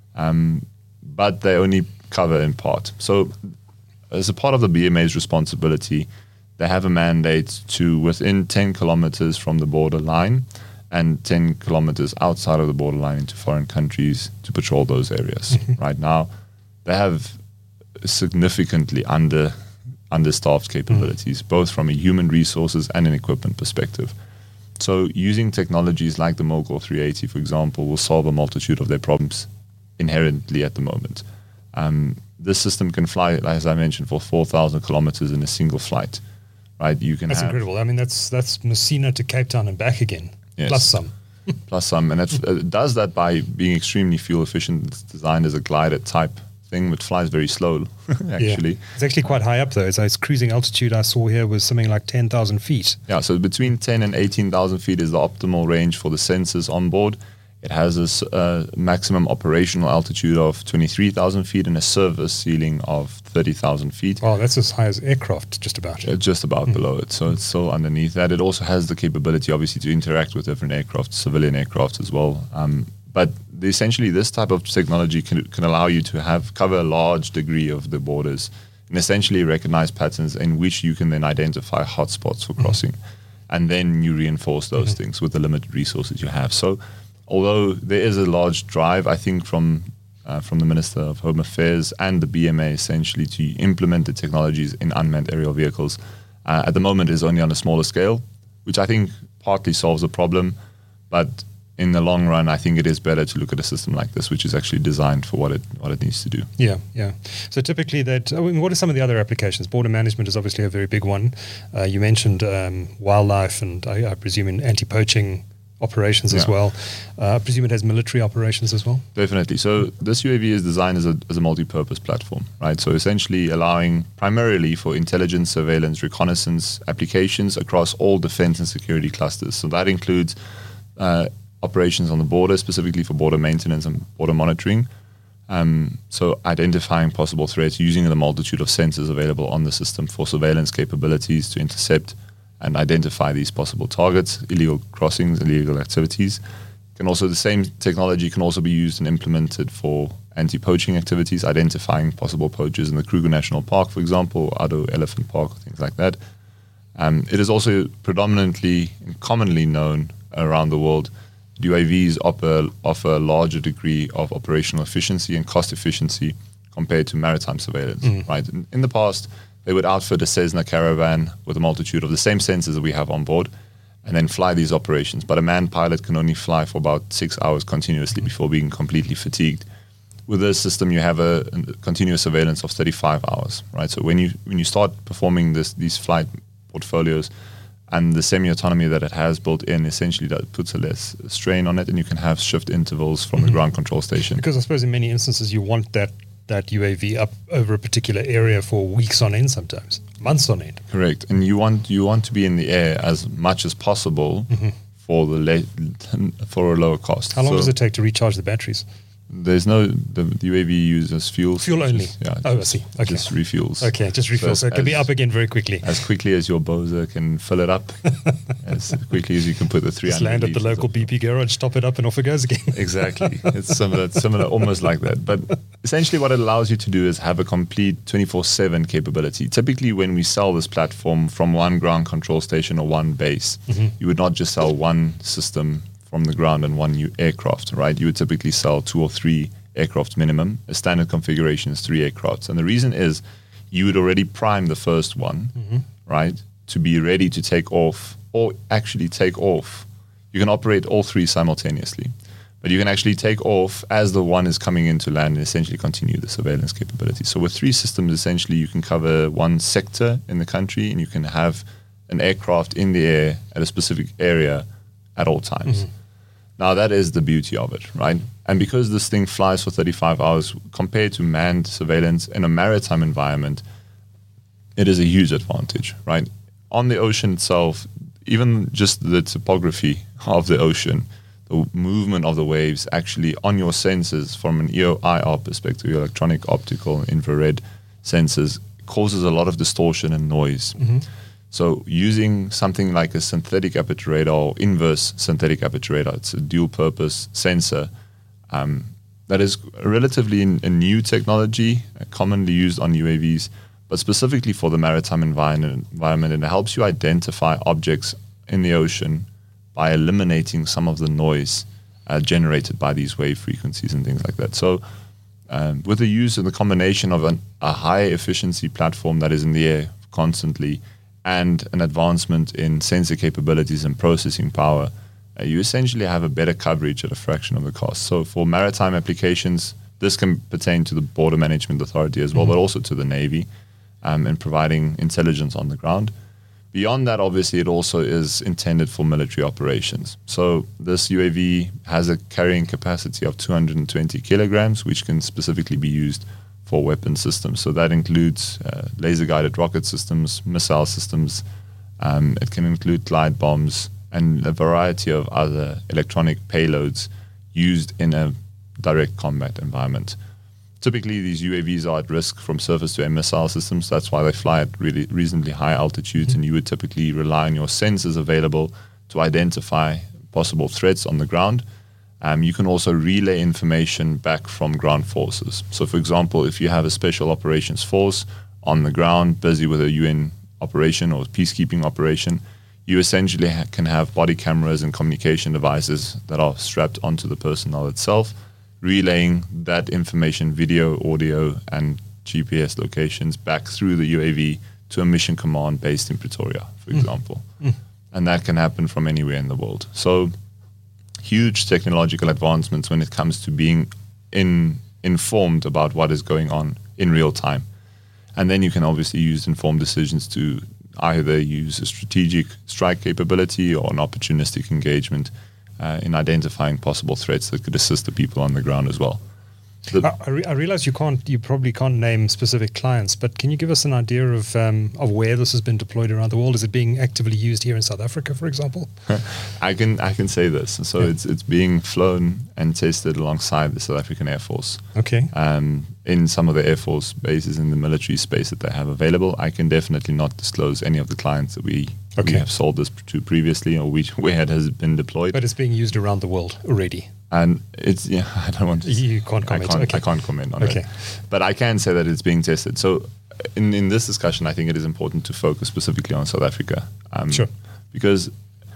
um, but they only cover in part. So as a part of the B M A's responsibility, they have a mandate to, within ten kilometers from the border line and ten kilometers outside of the borderline into foreign countries, to patrol those areas. Mm-hmm. Right now, they have significantly under understaffed capabilities, mm-hmm. both from a human resources and an equipment perspective. So using technologies like the Milcor three eighty, for example, will solve a multitude of their problems inherently at the moment. Um, this system can fly, as I mentioned, for four thousand kilometers in a single flight. Right? You can. That's have, incredible. I mean, that's that's Messina to Cape Town and back again, yes. plus some. plus some, and it uh, does that by being extremely fuel efficient. It's designed as a glider type thing, which flies very slow. Actually, yeah. It's actually quite high up though. So its cruising altitude I saw here was something like ten thousand feet. Yeah, so between ten and eighteen thousand feet is the optimal range for the sensors on board. It has a uh, maximum operational altitude of twenty-three thousand feet and a service ceiling of thirty thousand feet. Oh, that's as high as aircraft, just about. Uh, just about mm. below it. So it's still underneath that. It also has the capability, obviously, to interact with different aircraft, civilian aircraft as well. Um, but the, essentially, this type of technology can, can allow you to have cover a large degree of the borders and essentially recognize patterns in which you can then identify hotspots for crossing. Mm. And then you reinforce those mm-hmm. things with the limited resources you have. So although there is a large drive, I think, from uh, from the Minister of Home Affairs and the B M A essentially to implement the technologies in unmanned aerial vehicles, uh, at the moment is only on a smaller scale, which I think partly solves the problem. But in the long run, I think it is better to look at a system like this, which is actually designed for what it what it needs to do. Yeah, yeah. So typically that, I mean, what are some of the other applications? Border management is obviously a very big one. Uh, you mentioned um, wildlife and I, I presume in anti-poaching operations yeah. as well. Uh, I presume it has military operations as well? Definitely. So this U A V is designed as a, as a multi-purpose platform, right? So essentially allowing primarily for intelligence, surveillance, reconnaissance applications across all defense and security clusters. So that includes uh, operations on the border, specifically for border maintenance and border monitoring. Um, so identifying possible threats using the multitude of sensors available on the system for surveillance capabilities to intercept and identify these possible targets, illegal crossings, illegal activities. Can also the same technology can also be used and implemented for anti-poaching activities, identifying possible poachers in the Kruger National Park, for example, Addo Elephant Park, things like that. Um, it is also predominantly and commonly known around the world, U A Vs offer, offer a larger degree of operational efficiency and cost efficiency compared to maritime surveillance. Mm. Right? In, in the past, they would outfit a Cessna Caravan with a multitude of the same sensors that we have on board and then fly these operations. But a manned pilot can only fly for about six hours continuously before being completely fatigued. With this system, you have a, a continuous surveillance of thirty-five hours, right? So when you when you start performing this these flight portfolios and the semi-autonomy that it has built in, essentially that puts a less strain on it, and you can have shift intervals from mm-hmm. the ground control station. Because I suppose in many instances you want that that U A V up over a particular area for weeks on end, sometimes months on end. Correct, and you want you want to be in the air as much as possible mm-hmm. for the le- for a lower cost. How long so does it take to recharge the batteries? There's no the, the U A V uses fuel. Fuel only. Just, yeah. Oh, just, I see. Okay. Just refuels. Okay, just refuels. So, so it can as, be up again very quickly. As quickly as your Boza can fill it up, as quickly as you can put the three hundred. Just land at the local B P garage, stop it up, and off it goes again. Exactly. It's similar, similar, almost like that. But essentially, what it allows you to do is have a complete twenty-four seven capability. Typically, when we sell this platform from one ground control station or one base, mm-hmm. you would not just sell one system from the ground and one new aircraft, right? You would typically sell two or three aircraft minimum. A standard configuration is three aircrafts. And the reason is you would already prime the first one, mm-hmm. right, to be ready to take off or actually take off. You can operate all three simultaneously, but you can actually take off as the one is coming into land and essentially continue the surveillance capability. So with three systems, essentially you can cover one sector in the country and you can have an aircraft in the air at a specific area at all times. Mm-hmm. Now, that is the beauty of it, right? And because this thing flies for thirty-five hours compared to manned surveillance in a maritime environment, it is a huge advantage, right? On the ocean itself, even just the topography of the ocean, the movement of the waves actually on your sensors from an E O I R perspective, your electronic, optical, infrared sensors, causes a lot of distortion and noise. Mm-hmm. So using something like a synthetic aperture radar or inverse synthetic aperture radar, it's a dual purpose sensor um, that is relatively in, a new technology, uh, commonly used on U A Vs, but specifically for the maritime environment, environment, it helps you identify objects in the ocean by eliminating some of the noise uh, generated by these wave frequencies and things like that. So um, with the use and the combination of an, a high efficiency platform that is in the air constantly and an advancement in sensor capabilities and processing power, uh, you essentially have a better coverage at a fraction of the cost. So for maritime applications, this can pertain to the Border Management Authority as well, mm-hmm. but also to the Navy, um, in providing intelligence on the ground. Beyond that, obviously, it also is intended for military operations. So this U A V has a carrying capacity of two hundred twenty kilograms, which can specifically be used for weapon systems. So that includes uh, laser-guided rocket systems, missile systems. Um, it can include glide bombs and a variety of other electronic payloads used in a direct combat environment. Typically, these U A Vs are at risk from surface-to-air missile systems. That's why they fly at really reasonably high altitudes, mm-hmm. and you would typically rely on your sensors available to identify possible threats on the ground. Um, you can also relay information back from ground forces. So, for example, if you have a special operations force on the ground busy with a U N operation or peacekeeping operation, you essentially ha- can have body cameras and communication devices that are strapped onto the personnel itself, relaying that information, video, audio, and G P S locations back through the U A V to a mission command based in Pretoria, for mm. example. Mm. And that can happen from anywhere in the world. So huge technological advancements when it comes to being in, informed about what is going on in real time. And then you can obviously use informed decisions to either use a strategic strike capability or an opportunistic engagement Uh, in identifying possible threats that could assist the people on the ground as well. The I, I, re- I realize you can't, you probably can't name specific clients, but can you give us an idea of um, of where this has been deployed around the world? Is it being actively used here in South Africa, for example? I can I can say this. So yeah. it's it's being flown and tested alongside the South African Air Force. Okay. Um, in some of the Air Force bases in the military space that they have available. I can definitely not disclose any of the clients that we. Okay. We have sold this to previously, or we, where it has been deployed. But it's being used around the world already. And it's, yeah, I don't want to... You can't comment. I can't, okay. I can't comment on okay. it. But I can say that it's being tested. So in, in this discussion, I think it is important to focus specifically on South Africa. Um, sure. Because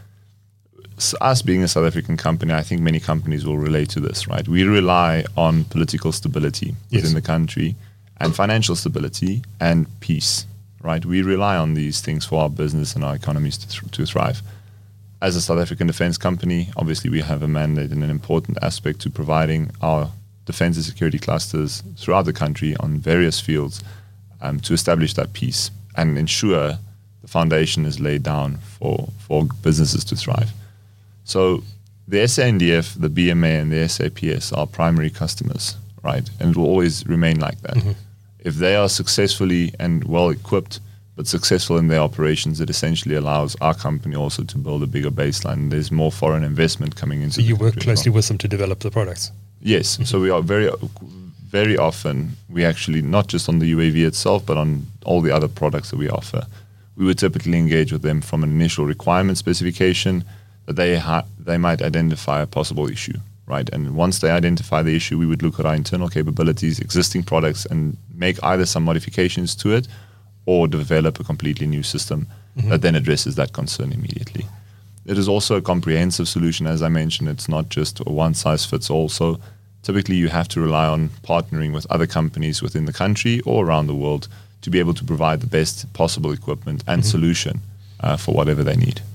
us being a South African company, I think many companies will relate to this, right? We rely on political stability within yes. the country and financial stability and peace. Right, we rely on these things for our business and our economies to, th- to thrive. As a South African defense company, obviously we have a mandate and an important aspect to providing our defense and security clusters throughout the country on various fields um, to establish that peace and ensure the foundation is laid down for, for businesses to thrive. So the S A N D F, the B M A, and the S A P S are primary customers, right? And it will always remain like that. Mm-hmm. If they are successfully and well equipped, but successful in their operations, it essentially allows our company also to build a bigger baseline. There's more foreign investment coming into. So you work closely well. with them to develop the products. Yes. Mm-hmm. So we are very, very often we actually not just on the U A V itself, but on all the other products that we offer. We would typically engage with them from an initial requirement specification that they ha- they might identify a possible issue. Right, and once they identify the issue, we would look at our internal capabilities, existing products, and make either some modifications to it or develop a completely new system mm-hmm. that then addresses that concern immediately. It is also a comprehensive solution, as I mentioned. It's not just a one-size-fits-all. So typically you have to rely on partnering with other companies within the country or around the world to be able to provide the best possible equipment and mm-hmm. solution uh, for whatever they need.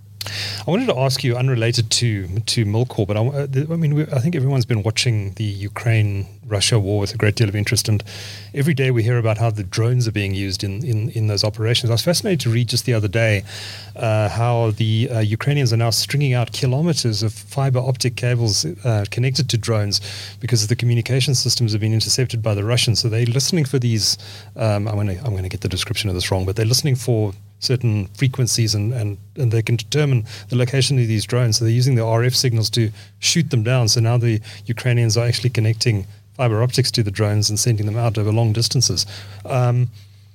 I wanted to ask you, unrelated to to Milcor, but I, I mean, we, I think everyone's been watching the Ukraine-Russia war with a great deal of interest, and every day we hear about how the drones are being used in, in, in those operations. I was fascinated to read just the other day uh, how the uh, Ukrainians are now stringing out kilometers of fiber optic cables uh, connected to drones because the communication systems have been intercepted by the Russians. So they're listening for these, um, I'm going to I'm going to get the description of this wrong, but they're listening for certain frequencies and, and, and they can determine the location of these drones. So they're using the R F signals to shoot them down. So now the Ukrainians are actually connecting fiber optics to the drones and sending them out over long distances. Um,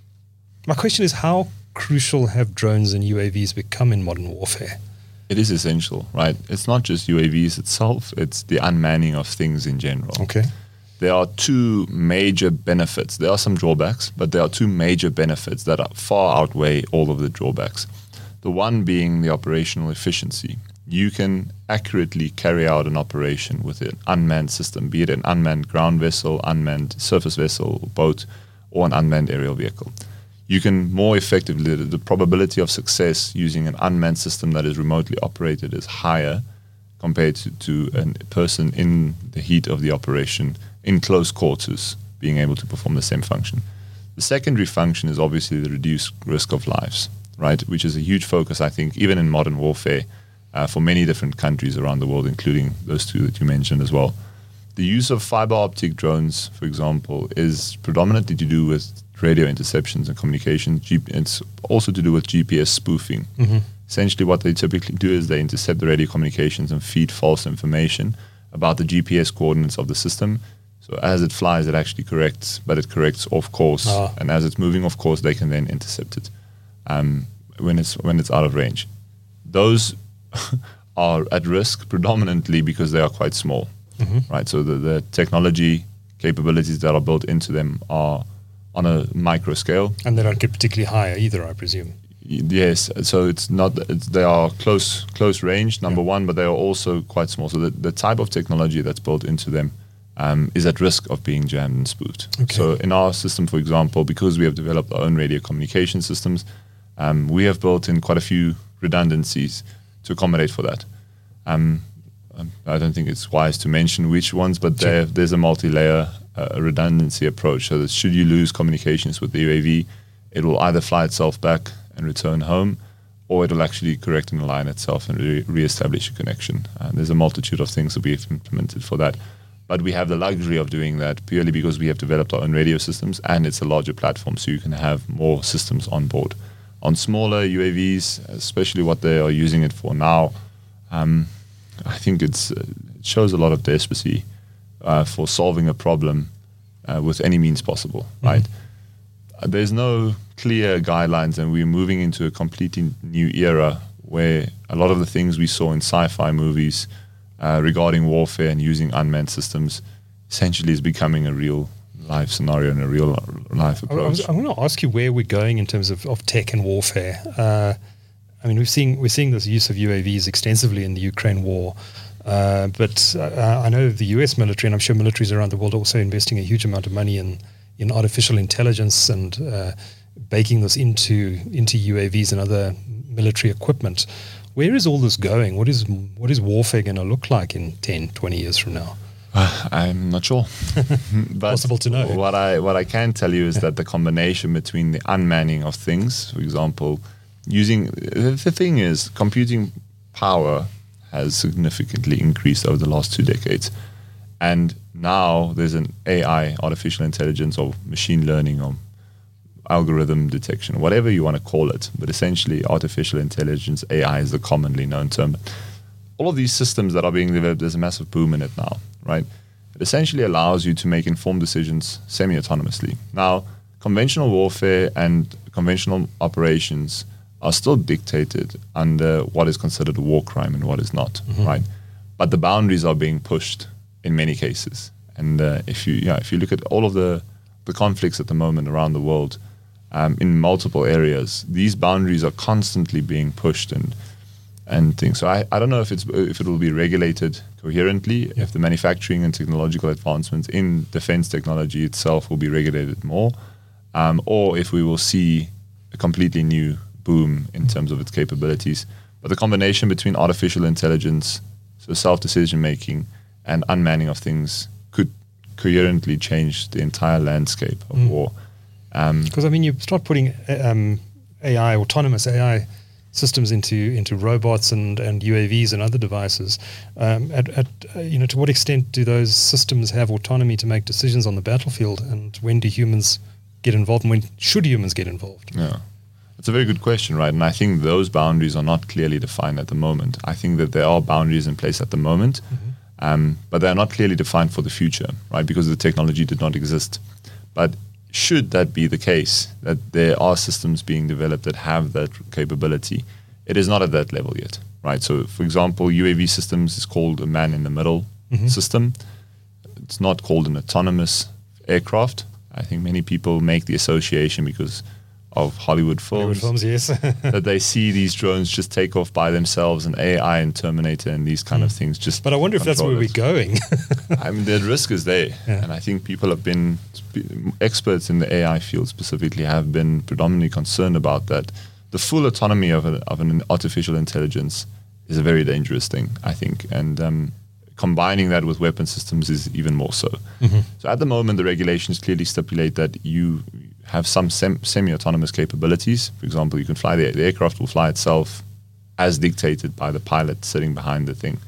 my question is, how crucial have drones and U A Vs become in modern warfare? It is essential, right? It's not just U A Vs itself, it's the unmanning of things in general. Okay. there are two major benefits. There are some drawbacks, but there are two major benefits that are far outweigh all of the drawbacks. The one being the operational efficiency. You can accurately carry out an operation with an unmanned system, be it an unmanned ground vessel, unmanned surface vessel, boat, or an unmanned aerial vehicle. You can more effectively, the probability of success using an unmanned system that is remotely operated is higher compared to, to a person in the heat of the operation, in close quarters, being able to perform the same function. The secondary function is obviously the reduced risk of lives, right? Which is a huge focus, I think, even in modern warfare, uh, for many different countries around the world, including those two that you mentioned as well. The use of fiber optic drones, for example, is predominantly to do with radio interceptions and communication. G- it's also to do with G P S spoofing. Mm-hmm. Essentially, what they typically do is they intercept the radio communications and feed false information about the G P S coordinates of the system. So as it flies, it actually corrects, but it corrects off course. Ah. And as it's moving off course, they can then intercept it um, when it's when it's out of range. Those are at risk predominantly because they are quite small, mm-hmm. right? So the, the technology capabilities that are built into them are on a micro scale. And they don't get particularly high either, I presume. Yes, so it's not. It's, they are close, close range. Number yeah. one, but they are also quite small. So the, the type of technology that's built into them um, is at risk of being jammed and spoofed. Okay. So in our system, for example, because we have developed our own radio communication systems, um, we have built in quite a few redundancies to accommodate for that. Um, I don't think it's wise to mention which ones, but sure. there, there's a multi-layer uh, redundancy approach. So that should you lose communications with the U A V, it will either fly itself back and return home, or it will actually correct and align itself and re- re-establish a connection. And there's a multitude of things that we have implemented for that. But we have the luxury of doing that purely because we have developed our own radio systems, and it's a larger platform, so you can have more systems on board. On smaller U A Vs, especially what they are using it for now, um, I think it's, uh, it shows a lot of desperation uh, for solving a problem uh, with any means possible, mm-hmm. right? Uh, there's no clear guidelines, and we're moving into a completely new era where a lot of the things we saw in sci-fi movies uh, regarding warfare and using unmanned systems essentially is becoming a real life scenario and a real life approach. I was, I'm going to ask you where we're going in terms of, of tech and warfare. Uh, I mean, we've seen, we're seeing this use of U A Vs extensively in the Ukraine war, uh, but uh, I know the U S military, and I'm sure militaries around the world are also investing a huge amount of money in, in artificial intelligence and uh, baking this into into U A Vs and other military equipment. Where is all this going? What is what is warfare going to look like in ten, twenty years from now? Uh, I'm not sure. But possible to know. What I what I can tell you is that the combination between the unmanning of things, for example, using the thing is computing power has significantly increased over the last two decades, and now there's an A I, artificial intelligence, or machine learning, or algorithm detection, whatever you want to call it, but essentially artificial intelligence, A I is the commonly known term. All of these systems that are being developed, there's a massive boom in it now, right? It essentially allows you to make informed decisions semi-autonomously. Now, conventional warfare and conventional operations are still dictated under what is considered a war crime and what is not, mm-hmm. right? But the boundaries are being pushed in many cases. And uh, if you yeah, if you look at all of the, the conflicts at the moment around the world, um, in multiple areas, these boundaries are constantly being pushed and and things. So I, I don't know if it's if it will be regulated coherently, yeah. if the manufacturing and technological advancements in defense technology itself will be regulated more, um, or if we will see a completely new boom in terms of its capabilities. But the combination between artificial intelligence, so self-decision making, and unmanning of things could coherently change the entire landscape of mm. war. Because um, I mean, you start putting um, A I, autonomous A I systems into into robots and, and U A Vs and other devices. Um, at, at uh, you know, to what extent do those systems have autonomy to make decisions on the battlefield, and when do humans get involved, and when should humans get involved? Yeah, that's a very good question, right? And I think those boundaries are not clearly defined at the moment. I think that there are boundaries in place at the moment, mm-hmm. um, but they are not clearly defined for the future, right? Because the technology did not exist. But should that be the case, that there are systems being developed that have that capability, it is not at that level yet, right? So, for example, U A V systems is called a man-in-the-middle mm-hmm. system. it's not called an autonomous aircraft. I think many people make the association because of Hollywood films, Hollywood films, yes. that they see these drones just take off by themselves, and A I and Terminator and these kind mm. of things just. But I wonder if that's where it. we're going. I mean, the risk is there, yeah. and I think people have been experts in the A I field specifically have been predominantly concerned about that. The full autonomy of, a, of an artificial intelligence is a very dangerous thing, I think, and um, combining that with weapon systems is even more so. Mm-hmm. So at the moment, the regulations clearly stipulate that you have some sem- semi-autonomous capabilities. For example, you can fly the, the aircraft will fly itself as dictated by the pilot sitting behind the thing.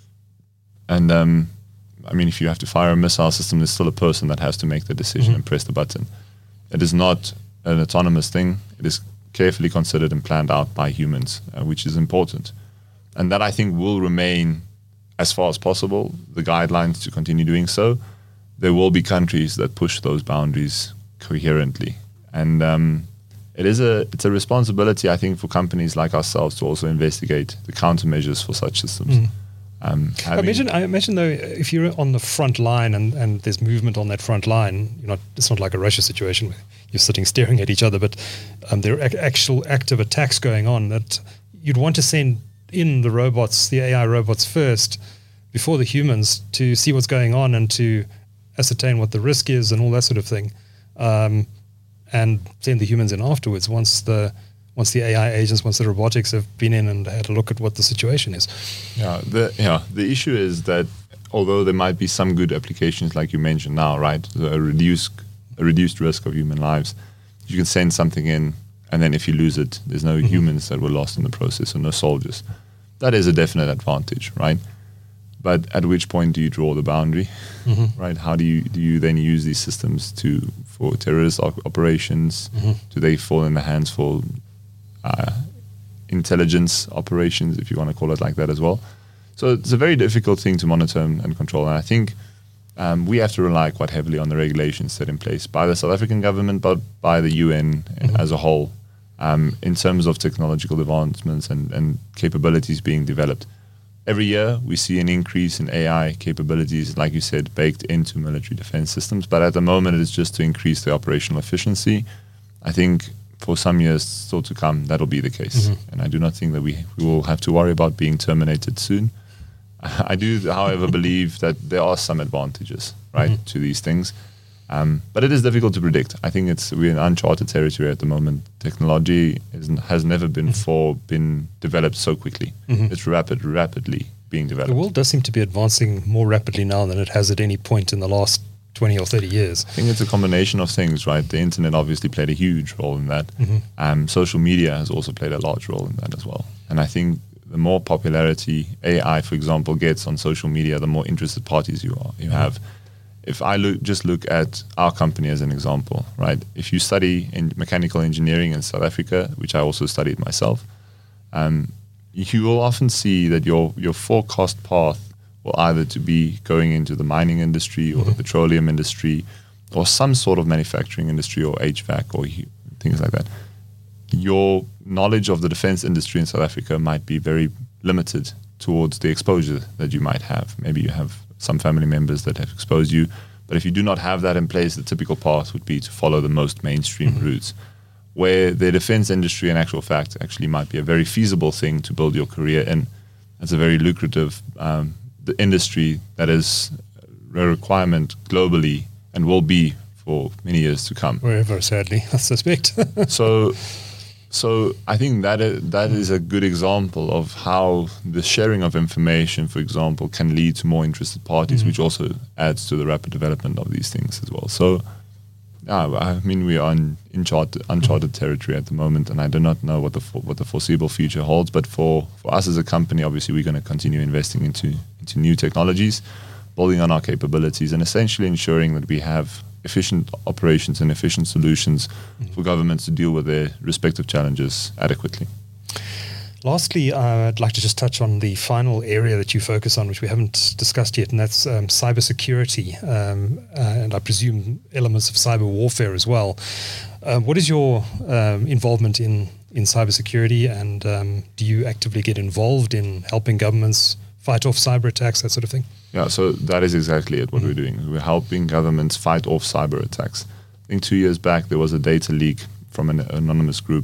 And um, I mean, if you have to fire a missile system, there's still a person that has to make the decision mm-hmm. and press the button. It is not an autonomous thing. It is carefully considered and planned out by humans, uh, which is important. And that, I think, will remain, as far as possible, the guidelines to continue doing so. There will be countries that push those boundaries coherently. And um, it is a it's a responsibility, I think, for companies like ourselves to also investigate the countermeasures for such systems. Mm. Um, I imagine, I imagine, though, if you're on the front line and, and there's movement on that front line, you're not, it's not like a Russia situation where you're sitting staring at each other, but um, there are ac- actual active attacks going on, that you'd want to send in the robots, the A I robots first, before the humans, to see what's going on and to ascertain what the risk is and all that sort of thing, um, and send the humans in afterwards once the once the A I agents, once the robotics have been in and had a look at what the situation is. Yeah, the yeah the issue is that although there might be some good applications like you mentioned now, right, a reduced a reduced risk of human lives, you can send something in, and then if you lose it, there's no mm-hmm. humans that were lost in the process, or no soldiers. That is a definite advantage, right? But at which point do you draw the boundary, mm-hmm. right? How do you do you then use these systems to for terrorist op- operations? Mm-hmm. Do they fall in the hands for uh, intelligence operations, if you want to call it like that as well? So it's a very difficult thing to monitor and control. And I think um, we have to rely quite heavily on the regulations set in place by the South African government, but by the U N mm-hmm. as a whole, um, in terms of technological advancements and, and capabilities being developed. Every year, we see an increase in A I capabilities, like you said, baked into military defense systems. But at the moment, it is just to increase the operational efficiency. I think for some years still to come, that'll be the case. Mm-hmm. And I do not think that we, we will have to worry about being terminated soon. I do, however, believe that there are some advantages, right, mm-hmm. to these things. Um, but it is difficult to predict. I think it's we're in uncharted territory at the moment. Technology is, has never been mm-hmm. for been developed so quickly. Mm-hmm. It's rapid, rapidly being developed. The world does seem to be advancing more rapidly now than it has at any point in the last twenty or thirty years. I think it's a combination of things, right? The internet obviously played a huge role in that. Mm-hmm. Um, social media has also played a large role in that as well. And I think the more popularity A I, for example, gets on social media, the more interested parties you are you mm-hmm. have. If I look, just look at our company as an example, right? If you study in mechanical engineering in South Africa, which I also studied myself, um, you will often see that your your forecast path will either to be going into the mining industry or mm-hmm. the petroleum industry or some sort of manufacturing industry or H V A C or things like that. Your knowledge of the defense industry in South Africa might be very limited towards the exposure that you might have. Maybe you have some family members that have exposed you. But if you do not have that in place, the typical path would be to follow the most mainstream mm-hmm. routes, where the defense industry, in actual fact, actually might be a very feasible thing to build your career in. It's a very lucrative um, the industry that is a requirement globally and will be for many years to come. Wherever, sadly, I suspect. so... So I think that is, that is a good example of how the sharing of information, for example, can lead to more interested parties, mm-hmm. which also adds to the rapid development of these things as well. So, yeah, I mean, we are in uncharted, uncharted mm-hmm. territory at the moment, and I do not know what the what the foreseeable future holds. But for, for us as a company, obviously, we're going to continue investing into into new technologies, building on our capabilities, and essentially ensuring that we have efficient operations and efficient solutions mm-hmm. for governments to deal with their respective challenges adequately. Lastly, uh, I'd like to just touch on the final area that you focus on, which we haven't discussed yet, and that's um, cybersecurity, um, uh, and I presume elements of cyber warfare as well. Uh, what is your um, involvement in, in cybersecurity, and um, do you actively get involved in helping governments fight off cyber attacks, that sort of thing? Yeah, so that is exactly it, what mm-hmm. we're doing. We're helping governments fight off cyber attacks. I think two years back there was a data leak from an anonymous group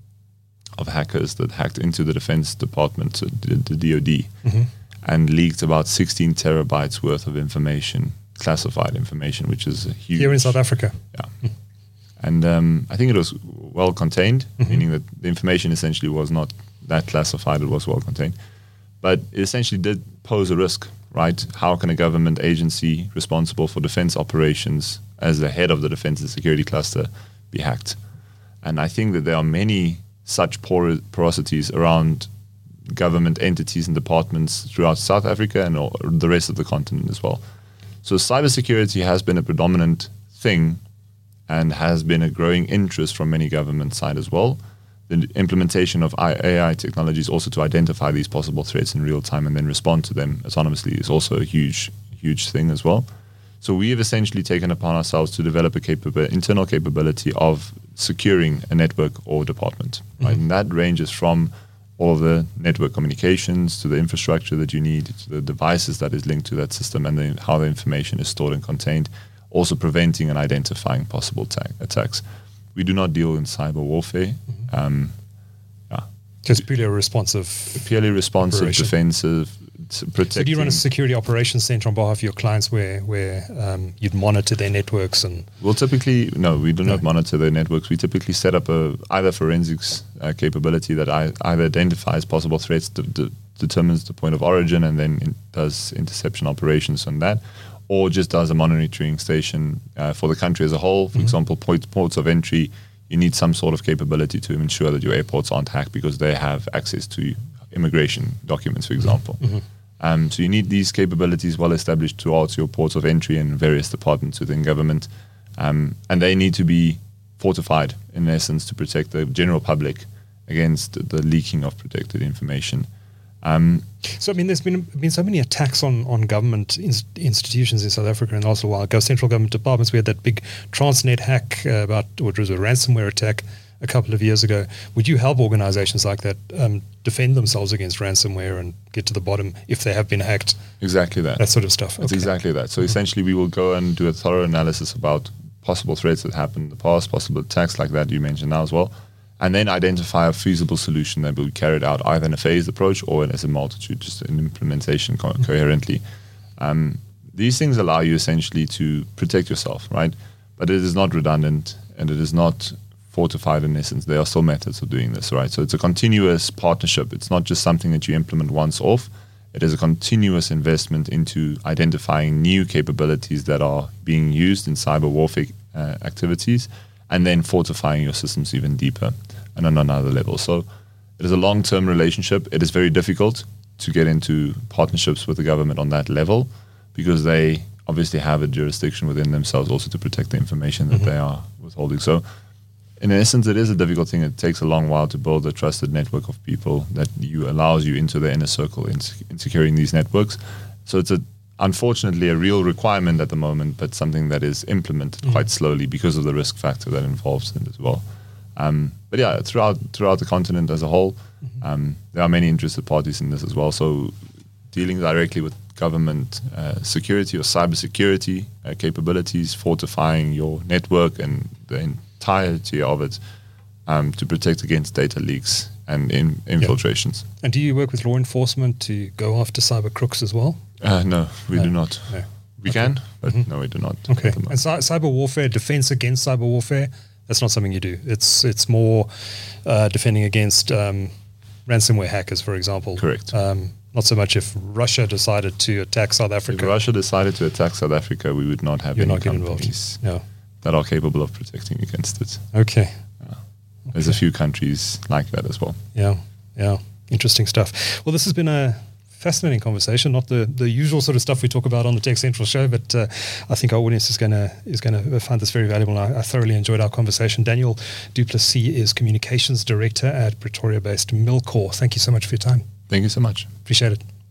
of hackers that hacked into the Defense Department, so the, the D O D, mm-hmm. and leaked about sixteen terabytes worth of information, classified information, which is a huge... Here in South Africa? Yeah. Mm-hmm. And um, I think it was well contained, mm-hmm. meaning that the information essentially was not that classified, it was well contained. But it essentially did pose a risk, right? How can a government agency responsible for defense operations as the head of the defense and security cluster be hacked? And I think that there are many such por- porosities around government entities and departments throughout South Africa and all, the rest of the continent as well. So cybersecurity has been a predominant thing and has been a growing interest from many government side as well. The implementation of A I technologies also to identify these possible threats in real time and then respond to them autonomously is also a huge, huge thing as well. So we have essentially taken upon ourselves to develop a capab- internal capability of securing a network or department. Mm-hmm. Right? And that ranges from all the network communications to the infrastructure that you need, to the devices that is linked to that system, and then how the information is stored and contained, also preventing and identifying possible ta- attacks. We do not deal in cyber warfare. Mm-hmm. Um, yeah. Just purely a responsive Purely responsive, operation. defensive, protecting. So do you run a security operations center on behalf of your clients where, where um, you'd monitor their networks? And Well, typically, no, we do no. not monitor their networks. We typically set up a either forensics uh, capability that I, either identifies possible threats, de- de- determines the point of origin, and then in, does interception operations on that, or just does a monitoring station uh, for the country as a whole. For mm-hmm. example, point, ports of entry, you need some sort of capability to ensure that your airports aren't hacked because they have access to immigration documents, for example. Mm-hmm. Um, so you need these capabilities well established throughout your ports of entry and various departments within government. Um, and they need to be fortified, in essence, to protect the general public against the leaking of protected information. Um, so, I mean, there's been been so many attacks on, on government inst- institutions in South Africa in the last while. Go central government departments. We had that big Transnet hack uh, about, which was a ransomware attack a couple of years ago. Would you help organizations like that um, defend themselves against ransomware and get to the bottom if they have been hacked? Exactly that. That sort of stuff. It's okay. exactly that. So mm-hmm. essentially we will go and do a thorough analysis about possible threats that happened in the past, possible attacks like that you mentioned now as well, and then identify a feasible solution that will be carried out either in a phased approach or as a multitude, just an implementation co- mm-hmm. coherently. Um, these things allow you essentially to protect yourself, right? But it is not redundant and it is not fortified in essence. There are still methods of doing this, right? So it's a continuous partnership. It's not just something that you implement once off. It is a continuous investment into identifying new capabilities that are being used in cyber warfare uh, activities, and then fortifying your systems even deeper and on another level. So it is a long-term relationship. It is very difficult to get into partnerships with the government on that level because they obviously have a jurisdiction within themselves also to protect the information that mm-hmm. they are withholding. So in essence, it is a difficult thing. It takes a long while to build a trusted network of people that you allows you into the inner circle in, in securing these networks. So it's a unfortunately a real requirement at the moment, but something that is implemented mm-hmm. quite slowly because of the risk factor that involves it as well. Um, but yeah, throughout throughout the continent as a whole, mm-hmm. um, there are many interested parties in this as well. So dealing directly with government uh, security or cybersecurity uh, capabilities, fortifying your network and the entirety of it um, to protect against data leaks and in, infiltrations. Yeah. And do you work with law enforcement to go after cyber crooks as well? Uh, no, we no. do not. No. We okay. can, but mm-hmm. no, we do not. Okay. And cy- cyber warfare, defense against cyber warfare, that's not something you do. It's it's more uh, defending against um, ransomware hackers, for example. Correct. Um, not so much if Russia decided to attack South Africa. If Russia decided to attack South Africa, we would not have You're any not getting companies involved. No. that are capable of protecting against it. Okay. Uh, there's okay. a few countries like that as well. Yeah, yeah. Interesting stuff. Well, this has been a fascinating conversation, not the, the usual sort of stuff we talk about on the Tech Central show, but uh, I think our audience is going to is going to find this very valuable. And I, I thoroughly enjoyed our conversation. Daniel du Plessis is Communications Director at Pretoria-based Milcor. Thank you so much for your time. Thank you so much. Appreciate it.